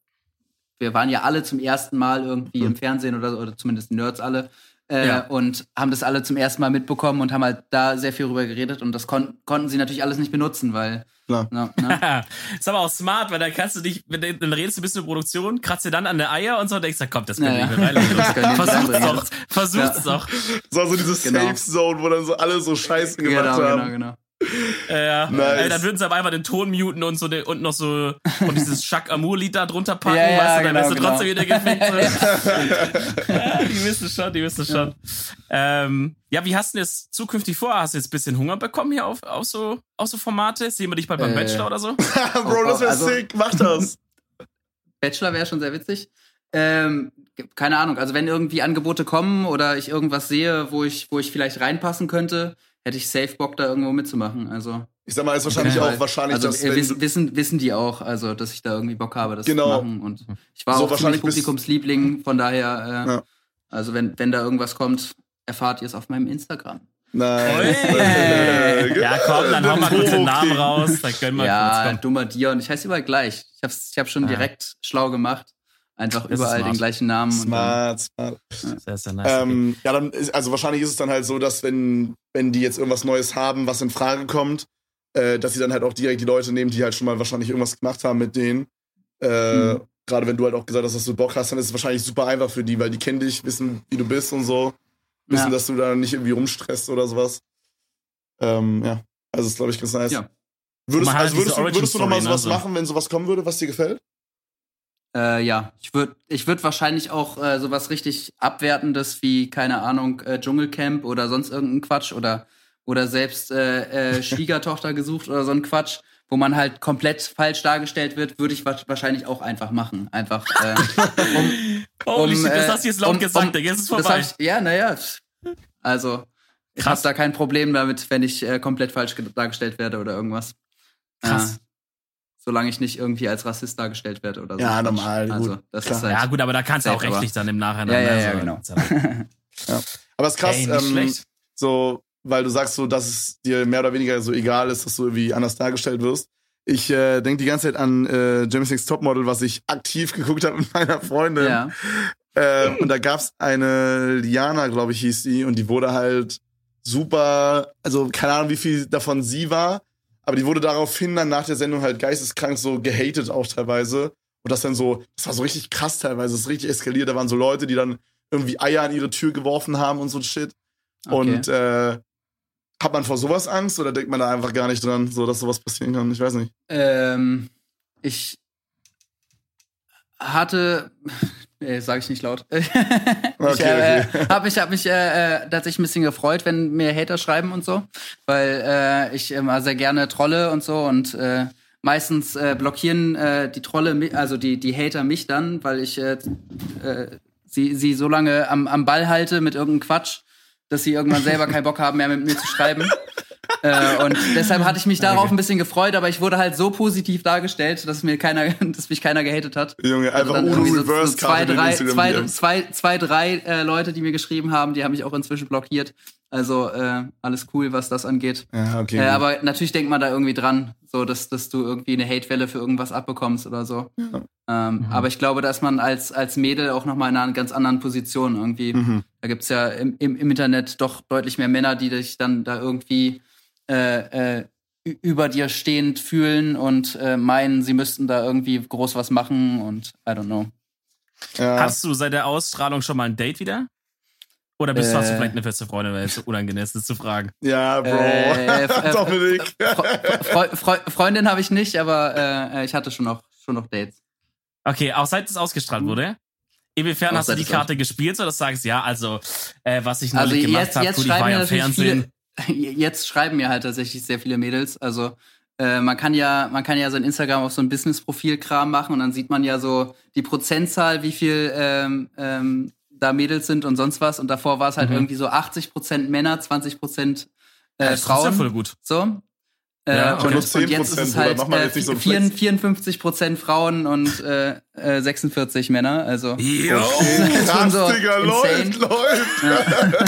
wir waren ja alle zum ersten Mal irgendwie mhm. im Fernsehen oder so, oder zumindest Nerds alle. Äh, ja. Und haben das alle zum ersten Mal mitbekommen und haben halt da sehr viel drüber geredet und das kon- konnten sie natürlich alles nicht benutzen, weil Klar. Na, na. Ist aber auch smart, weil dann kannst du dich, wenn du, dann redest du ein bisschen über Produktion, kratzt dir dann an der Eier und so und denkst, na komm, das können ja, wir ja. rein. Versuch's doch, versuch's ja. doch. Das war so diese genau. Safe Zone, wo dann so alle so Scheiße gemacht genau, haben. Genau, genau. Ja, nice. Ey, dann würden sie aber einfach den Ton muten und so und noch so und dieses Shaq Amour-Lied da drunter packen, ja, ja, weißt du, dann genau, wirst du genau. trotzdem wieder gefickt. Ja, die wissen schon, die wissen schon. Ja. Ähm, ja, wie hast du das zukünftig vor? Hast du jetzt ein bisschen Hunger bekommen hier auf, auf, so, auf so Formate? Sehen wir dich bald beim äh. Bachelor oder so? Bro, das wäre also, sick, mach das. Bachelor wäre schon sehr witzig. Ähm, keine Ahnung, also wenn irgendwie Angebote kommen oder ich irgendwas sehe, wo ich, wo ich vielleicht reinpassen könnte, hätte ich safe Bock, da irgendwo mitzumachen. Also ich sag mal, ist wahrscheinlich okay. auch wahrscheinlich, also, dass äh, wissen, wissen wissen die auch, also dass ich da irgendwie Bock habe, das genau. zu machen. Und ich war so auch ziemlich Publikumsliebling, von daher, äh, ja. also wenn wenn da irgendwas kommt, erfahrt ihr es auf meinem Instagram. Nice. Hey. Ja, komm, dann hau mal kurz den Namen raus, dann können wir ja, kurz kommen. dummer Dion. Ich heiße überall gleich. Ich hab's, ich hab schon ah. direkt schlau gemacht. Einfach das überall den gleichen Namen. Smart, und dann, smart. Sehr, sehr nice. Ähm, ja, dann ist, also wahrscheinlich ist es dann halt so, dass wenn, wenn die jetzt irgendwas Neues haben, was in Frage kommt, äh, dass sie dann halt auch direkt die Leute nehmen, die halt schon mal wahrscheinlich irgendwas gemacht haben mit denen. Äh, mhm. Gerade wenn du halt auch gesagt hast, dass du Bock hast, dann ist es wahrscheinlich super einfach für die, weil die kennen dich, wissen, wie du bist und so. Wissen, ja. dass du da nicht irgendwie rumstresst oder sowas. Ähm, ja, also ist, glaube ich, ganz nice. Ja. Würdest, halt also würdest, du, würdest du noch mal sowas also. machen, wenn sowas kommen würde, was dir gefällt? Äh, ja, ich würde ich würd wahrscheinlich auch äh, sowas richtig Abwertendes wie, keine Ahnung, äh, Dschungelcamp oder sonst irgendein Quatsch oder, oder selbst äh, äh, Schwiegertochter gesucht oder so ein Quatsch, wo man halt komplett falsch dargestellt wird, würde ich wa- wahrscheinlich auch einfach machen. Einfach, äh, um, Holy um, shit, das äh, hast du jetzt laut um, gesagt, um, jetzt ist es vorbei. Ich, ja, naja, also ich habe da kein Problem damit, wenn ich äh, komplett falsch ge- dargestellt werde oder irgendwas. Krass. Äh, solange ich nicht irgendwie als Rassist dargestellt werde oder so. Ja, normal. Also, gut. das ist halt ja, gut, aber da kannst du auch rechtlich dann im Nachhinein. Ja, ja, ja, also, genau. ja. Aber es ist krass, Ey, ähm, so, weil du sagst so, dass es dir mehr oder weniger so egal ist, dass du irgendwie anders dargestellt wirst. Ich äh, denke die ganze Zeit an äh, Jeremy Next Topmodel, was ich aktiv geguckt habe mit meiner Freundin. Ja. Äh, und da gab's eine Liana, glaube ich, hieß die, und die wurde halt super, also keine Ahnung, wie viel davon sie war, aber die wurde daraufhin dann nach der Sendung halt geisteskrank so gehatet auch teilweise. Und das dann so, das war so richtig krass teilweise, das ist richtig eskaliert. Da waren so Leute, die dann irgendwie Eier an ihre Tür geworfen haben und so Shit. Okay. Und äh, hat man vor sowas Angst oder denkt man da einfach gar nicht dran, so dass sowas passieren kann? Ich weiß nicht. Ähm, ich hatte, nee, sag ich nicht laut. ich okay, äh, okay. habe mich, hab mich äh, tatsächlich ein bisschen gefreut, wenn mir Hater schreiben und so, weil äh, ich immer sehr gerne trolle und so und äh, meistens äh, blockieren äh, die Trolle, also die die Hater mich dann, weil ich äh, äh, sie, sie so lange am, am Ball halte mit irgendeinem Quatsch, dass sie irgendwann selber keinen Bock haben, mehr mit mir zu schreiben. äh, und deshalb hatte ich mich darauf ein bisschen gefreut, aber ich wurde halt so positiv dargestellt, dass mir keiner, dass mich keiner gehatet hat. Junge, einfach also ohne so, Reverse so zwei, drei, zwei, zwei, zwei, drei äh, Leute, die mir geschrieben haben, die haben mich auch inzwischen blockiert. Also äh, alles cool, was das angeht. Ja, okay. Äh, aber natürlich denkt man da irgendwie dran, so dass, dass du irgendwie eine Hatewelle für irgendwas abbekommst oder so. Ja. Ähm, mhm. Aber ich glaube, dass man als, als Mädel auch noch mal in einer ganz anderen Position irgendwie. Mhm. Da gibt's ja im, im, im Internet doch deutlich mehr Männer, die dich dann da irgendwie äh, äh, über dir stehend fühlen und äh, meinen, sie müssten da irgendwie groß was machen und I don't know. Ja. Hast du seit der Ausstrahlung schon mal ein Date wieder? Oder bist du, hast du vielleicht eine feste Freundin, weil es so unangenehm ist, das zu fragen? Ja, Bro. Äh, äh, Dominik. Fre Fre Freundin habe ich nicht, aber äh, ich hatte schon noch, schon noch Dates. Okay, auch seit es ausgestrahlt wurde? Inwiefern auch hast du die Karte gespielt, oder sagst ja, also äh, was ich neulich also gemacht habe, gut, ich war ja im Fernsehen. Viele, jetzt schreiben mir halt tatsächlich sehr viele Mädels. Also äh, man kann ja, man kann ja sein Instagram auf so ein Business-Profil-Kram machen und dann sieht man ja so die Prozentzahl, wie viel ähm, ähm, da Mädels sind und sonst was. Und davor war es halt mhm. irgendwie so achtzig Prozent Männer, zwanzig Prozent äh, ja, Frauen. Das ist ja voll gut. So. Ja, okay. und, und jetzt ist es halt äh, jetzt so vierundfünfzig Prozent Frauen und äh, sechsundvierzig Männer. Also jo, krass, so Digga, läuft, läuft. Ja.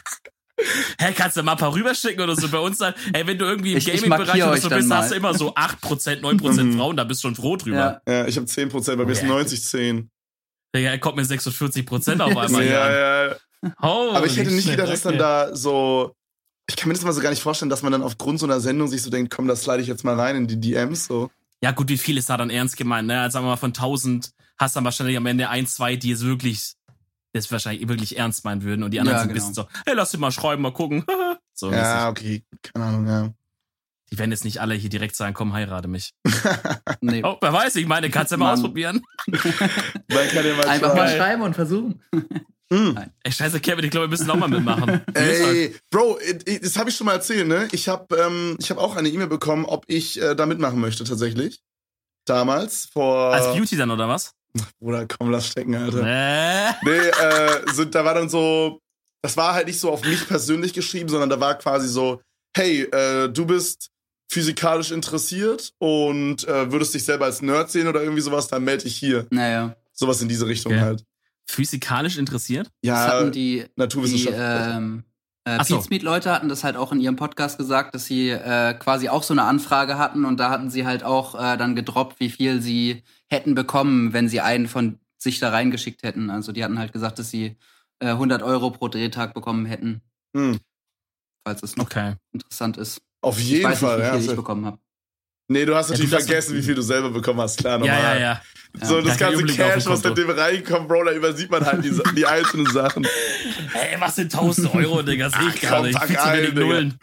Hä, kannst du mal ein paar rüberschicken oder so bei uns dann? Ey, wenn du irgendwie im Gaming-Bereich oder so bist, hast du immer so acht Prozent, neun Prozent Frauen, da bist du schon froh drüber. Ja, ja ich habe zehn Prozent, bei mir ist neunzig zehn. Ja, er kommt mir sechsundvierzig Prozent auf einmal. Ja, ja. Aber ich hätte nicht gedacht, dass dann da so. Ich kann mir das mal so gar nicht vorstellen, dass man dann aufgrund so einer Sendung sich so denkt, komm, das slide ich jetzt mal rein in die D Ms. So. Ja, gut, wie viel ist da dann ernst gemeint? Ne? Also, sagen wir mal, von tausend hast du dann wahrscheinlich am Ende ein, zwei, die es wirklich, das wahrscheinlich wirklich ernst meinen würden. Und die anderen ja, sind genau. ein bisschen so, hey, lass dich mal schreiben, mal gucken. so, ja, okay, keine Ahnung, ja. Die werden jetzt nicht alle hier direkt sagen, komm, heirate mich. nee. Oh, wer weiß, ich meine, kannst du ja mal ausprobieren. Man kann ja mal Einfach schreiben. mal schreiben und versuchen. Mm. Ey, scheiße, Kevin, ich glaube, wir müssen nochmal mitmachen. Ey, Bro, das habe ich schon mal erzählt, ne? Ich habe ähm, ich hab auch eine E-Mail bekommen, ob ich äh, da mitmachen möchte, tatsächlich. Damals, vor... Als Beauty dann, oder was? Bruder, komm, lass stecken, Alter. Äh. Nee, äh, so, da war dann so... Das war halt nicht so auf mich persönlich geschrieben, sondern da war quasi so, hey, äh, du bist physikalisch interessiert und äh, würdest dich selber als Nerd sehen oder irgendwie sowas, dann melde dich hier. Naja. Sowas in diese Richtung okay. halt. Physikalisch interessiert? Ja, das hatten die, Naturwissenschaft. Die, ähm, äh, so. Pizmeet-Leute hatten das halt auch in ihrem Podcast gesagt, dass sie äh, quasi auch so eine Anfrage hatten und da hatten sie halt auch äh, dann gedroppt, wie viel sie hätten bekommen, wenn sie einen von sich da reingeschickt hätten. Also die hatten halt gesagt, dass sie äh, hundert Euro pro Drehtag bekommen hätten. Hm. Falls es noch okay. interessant ist. Auf jeden ich weiß Fall, nicht, wie viel ja. ich bekommen habe. Nee, du hast natürlich ja, du vergessen, wie viel du selber bekommen hast, klar, normal. Ja, ja, ja. So, ja, das ganze Cash, was mit dem reinkommt, Bro, da übersieht man halt die, die einzelnen Sachen. Hey, was sind tausend Euro, Digga? Das sehe ich gar nicht. Viel zu wenig Nullen.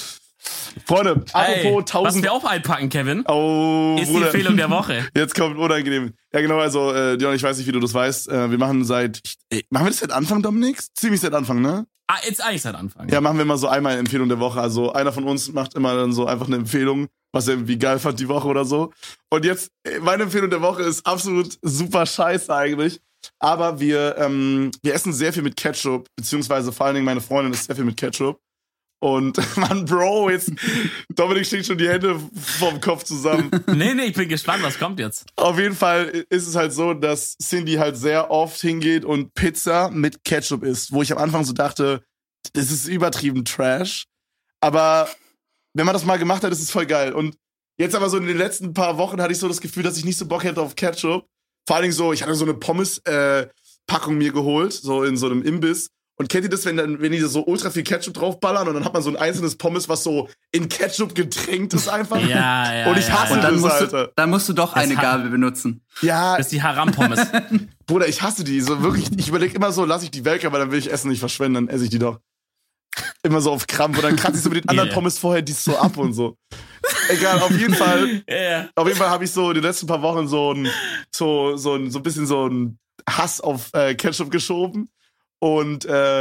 Freunde, hey, apropos tausend... Was wir auch einpacken, Kevin, oh, ist Bruder. Die Empfehlung der Woche. Jetzt kommt unangenehm. Ja, genau, also, äh, Dion, ich weiß nicht, wie du das weißt. Äh, wir machen seit... Ey, machen wir das seit Anfang, Dominik? Ziemlich seit Anfang, ne? Ah, jetzt eigentlich seit Anfang. Ja. ja, machen wir immer so einmal eine Empfehlung der Woche. Also einer von uns macht immer dann so einfach eine Empfehlung, was er irgendwie geil fand die Woche oder so. Und jetzt, meine Empfehlung der Woche ist absolut super scheiße eigentlich. Aber wir, ähm, wir essen sehr viel mit Ketchup, beziehungsweise vor allen Dingen meine Freundin isst sehr viel mit Ketchup. Und Mann, Bro, jetzt Dominik schlägt schon die Hände vom Kopf zusammen. Nee, nee, ich bin gespannt, was kommt jetzt. Auf jeden Fall ist es halt so, dass Cindy halt sehr oft hingeht und Pizza mit Ketchup isst, wo ich am Anfang so dachte, das ist übertrieben Trash. Aber wenn man das mal gemacht hat, ist es voll geil. Und jetzt aber so in den letzten paar Wochen hatte ich so das Gefühl, dass ich nicht so Bock hätte auf Ketchup. Vor allen Dingen so, ich hatte so eine Pommes-Packung äh, mir geholt, so in so einem Imbiss. Und kennt ihr das, wenn dann, wenn die so ultra viel Ketchup draufballern und dann hat man so ein einzelnes Pommes, was so in Ketchup getränkt ist einfach? Ja, ja. Und ich hasse ja, ja. das, musst Alter. Du, dann musst du doch das eine Gabel benutzen. Ja. Das ist die Haram-Pommes. Bruder, ich hasse die. So wirklich, ich überlege immer so, lass ich die weg, aber dann will ich Essen nicht verschwenden, dann esse ich die doch. Immer so auf Krampf. Und dann kratze ich so mit den anderen yeah. Pommes vorher die so ab und so. Egal, auf jeden Fall. Yeah. Auf jeden Fall habe ich so die letzten paar Wochen so ein, so, so ein, so ein bisschen so ein Hass auf äh, Ketchup geschoben. Und äh,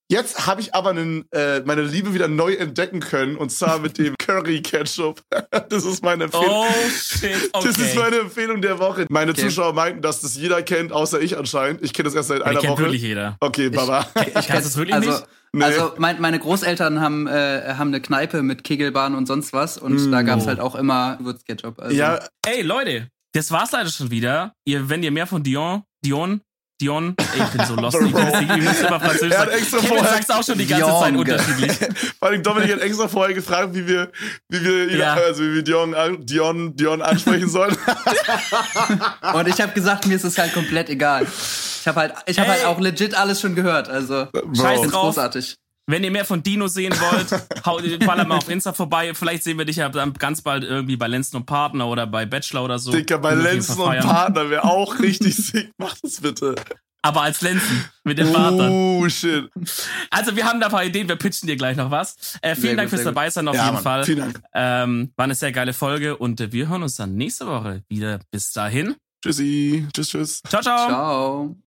Jetzt habe ich aber einen, äh, meine Liebe wieder neu entdecken können, und zwar mit dem Curry-Ketchup. Das ist meine Empfehlung. Oh, shit, okay. Das ist meine Empfehlung der Woche. Meine okay. Zuschauer meinten, dass das jeder kennt, außer ich anscheinend. Ich kenne das erst seit ja, einer kennt Woche. wirklich jeder. Okay, Baba. Ich, ich, ich Kannst du es wirklich also, nicht? Nee. Also mein, meine Großeltern haben äh, haben eine Kneipe mit Kegelbahn und sonst was, und Mm. da gab's halt auch immer Würzketchup. Also. Ja, Ey, Leute, das war's leider schon wieder. Ihr, wenn ihr mehr von Dion, Dion, Dion, ey, ich bin so lost. Ich kann nicht, ich muss immer Französisch Er hat sagen. extra Kevin vorher- sagt's auch schon die ganze Dion, Zeit gell. unterschiedlich. vor allem Dominik hat extra vorher gefragt, wie wir, wie wir, ihn, Ja. also wie wir Dion, an- Dion, Dion ansprechen sollen. Und ich habe gesagt, mir ist es halt komplett egal. Ich habe halt, ich habe Ey. halt auch legit alles schon gehört. Also Scheiß ich find's drauf. großartig. Wenn ihr mehr von Dino sehen wollt, haut ballert mal auf Insta vorbei. Vielleicht sehen wir dich ja dann ganz bald irgendwie bei Lenzen und Partner oder bei Bachelor oder so. Dicker, bei Können wir auf jeden Lenzen Fall und feiern. Partner wäre auch richtig sick. Mach das bitte. Aber als Lenzen mit den Partnern. Oh, shit. Also wir haben da ein paar Ideen, wir pitchen dir gleich noch was. Äh, vielen Sehr Dank gut, fürs sehr gut. dabei sein auf Ja, jeden Mann. Fall. Vielen Dank. Ähm, war eine sehr geile Folge und äh, wir hören uns dann nächste Woche wieder. Bis dahin. Tschüssi. Tschüss, tschüss. Ciao, ciao. Ciao.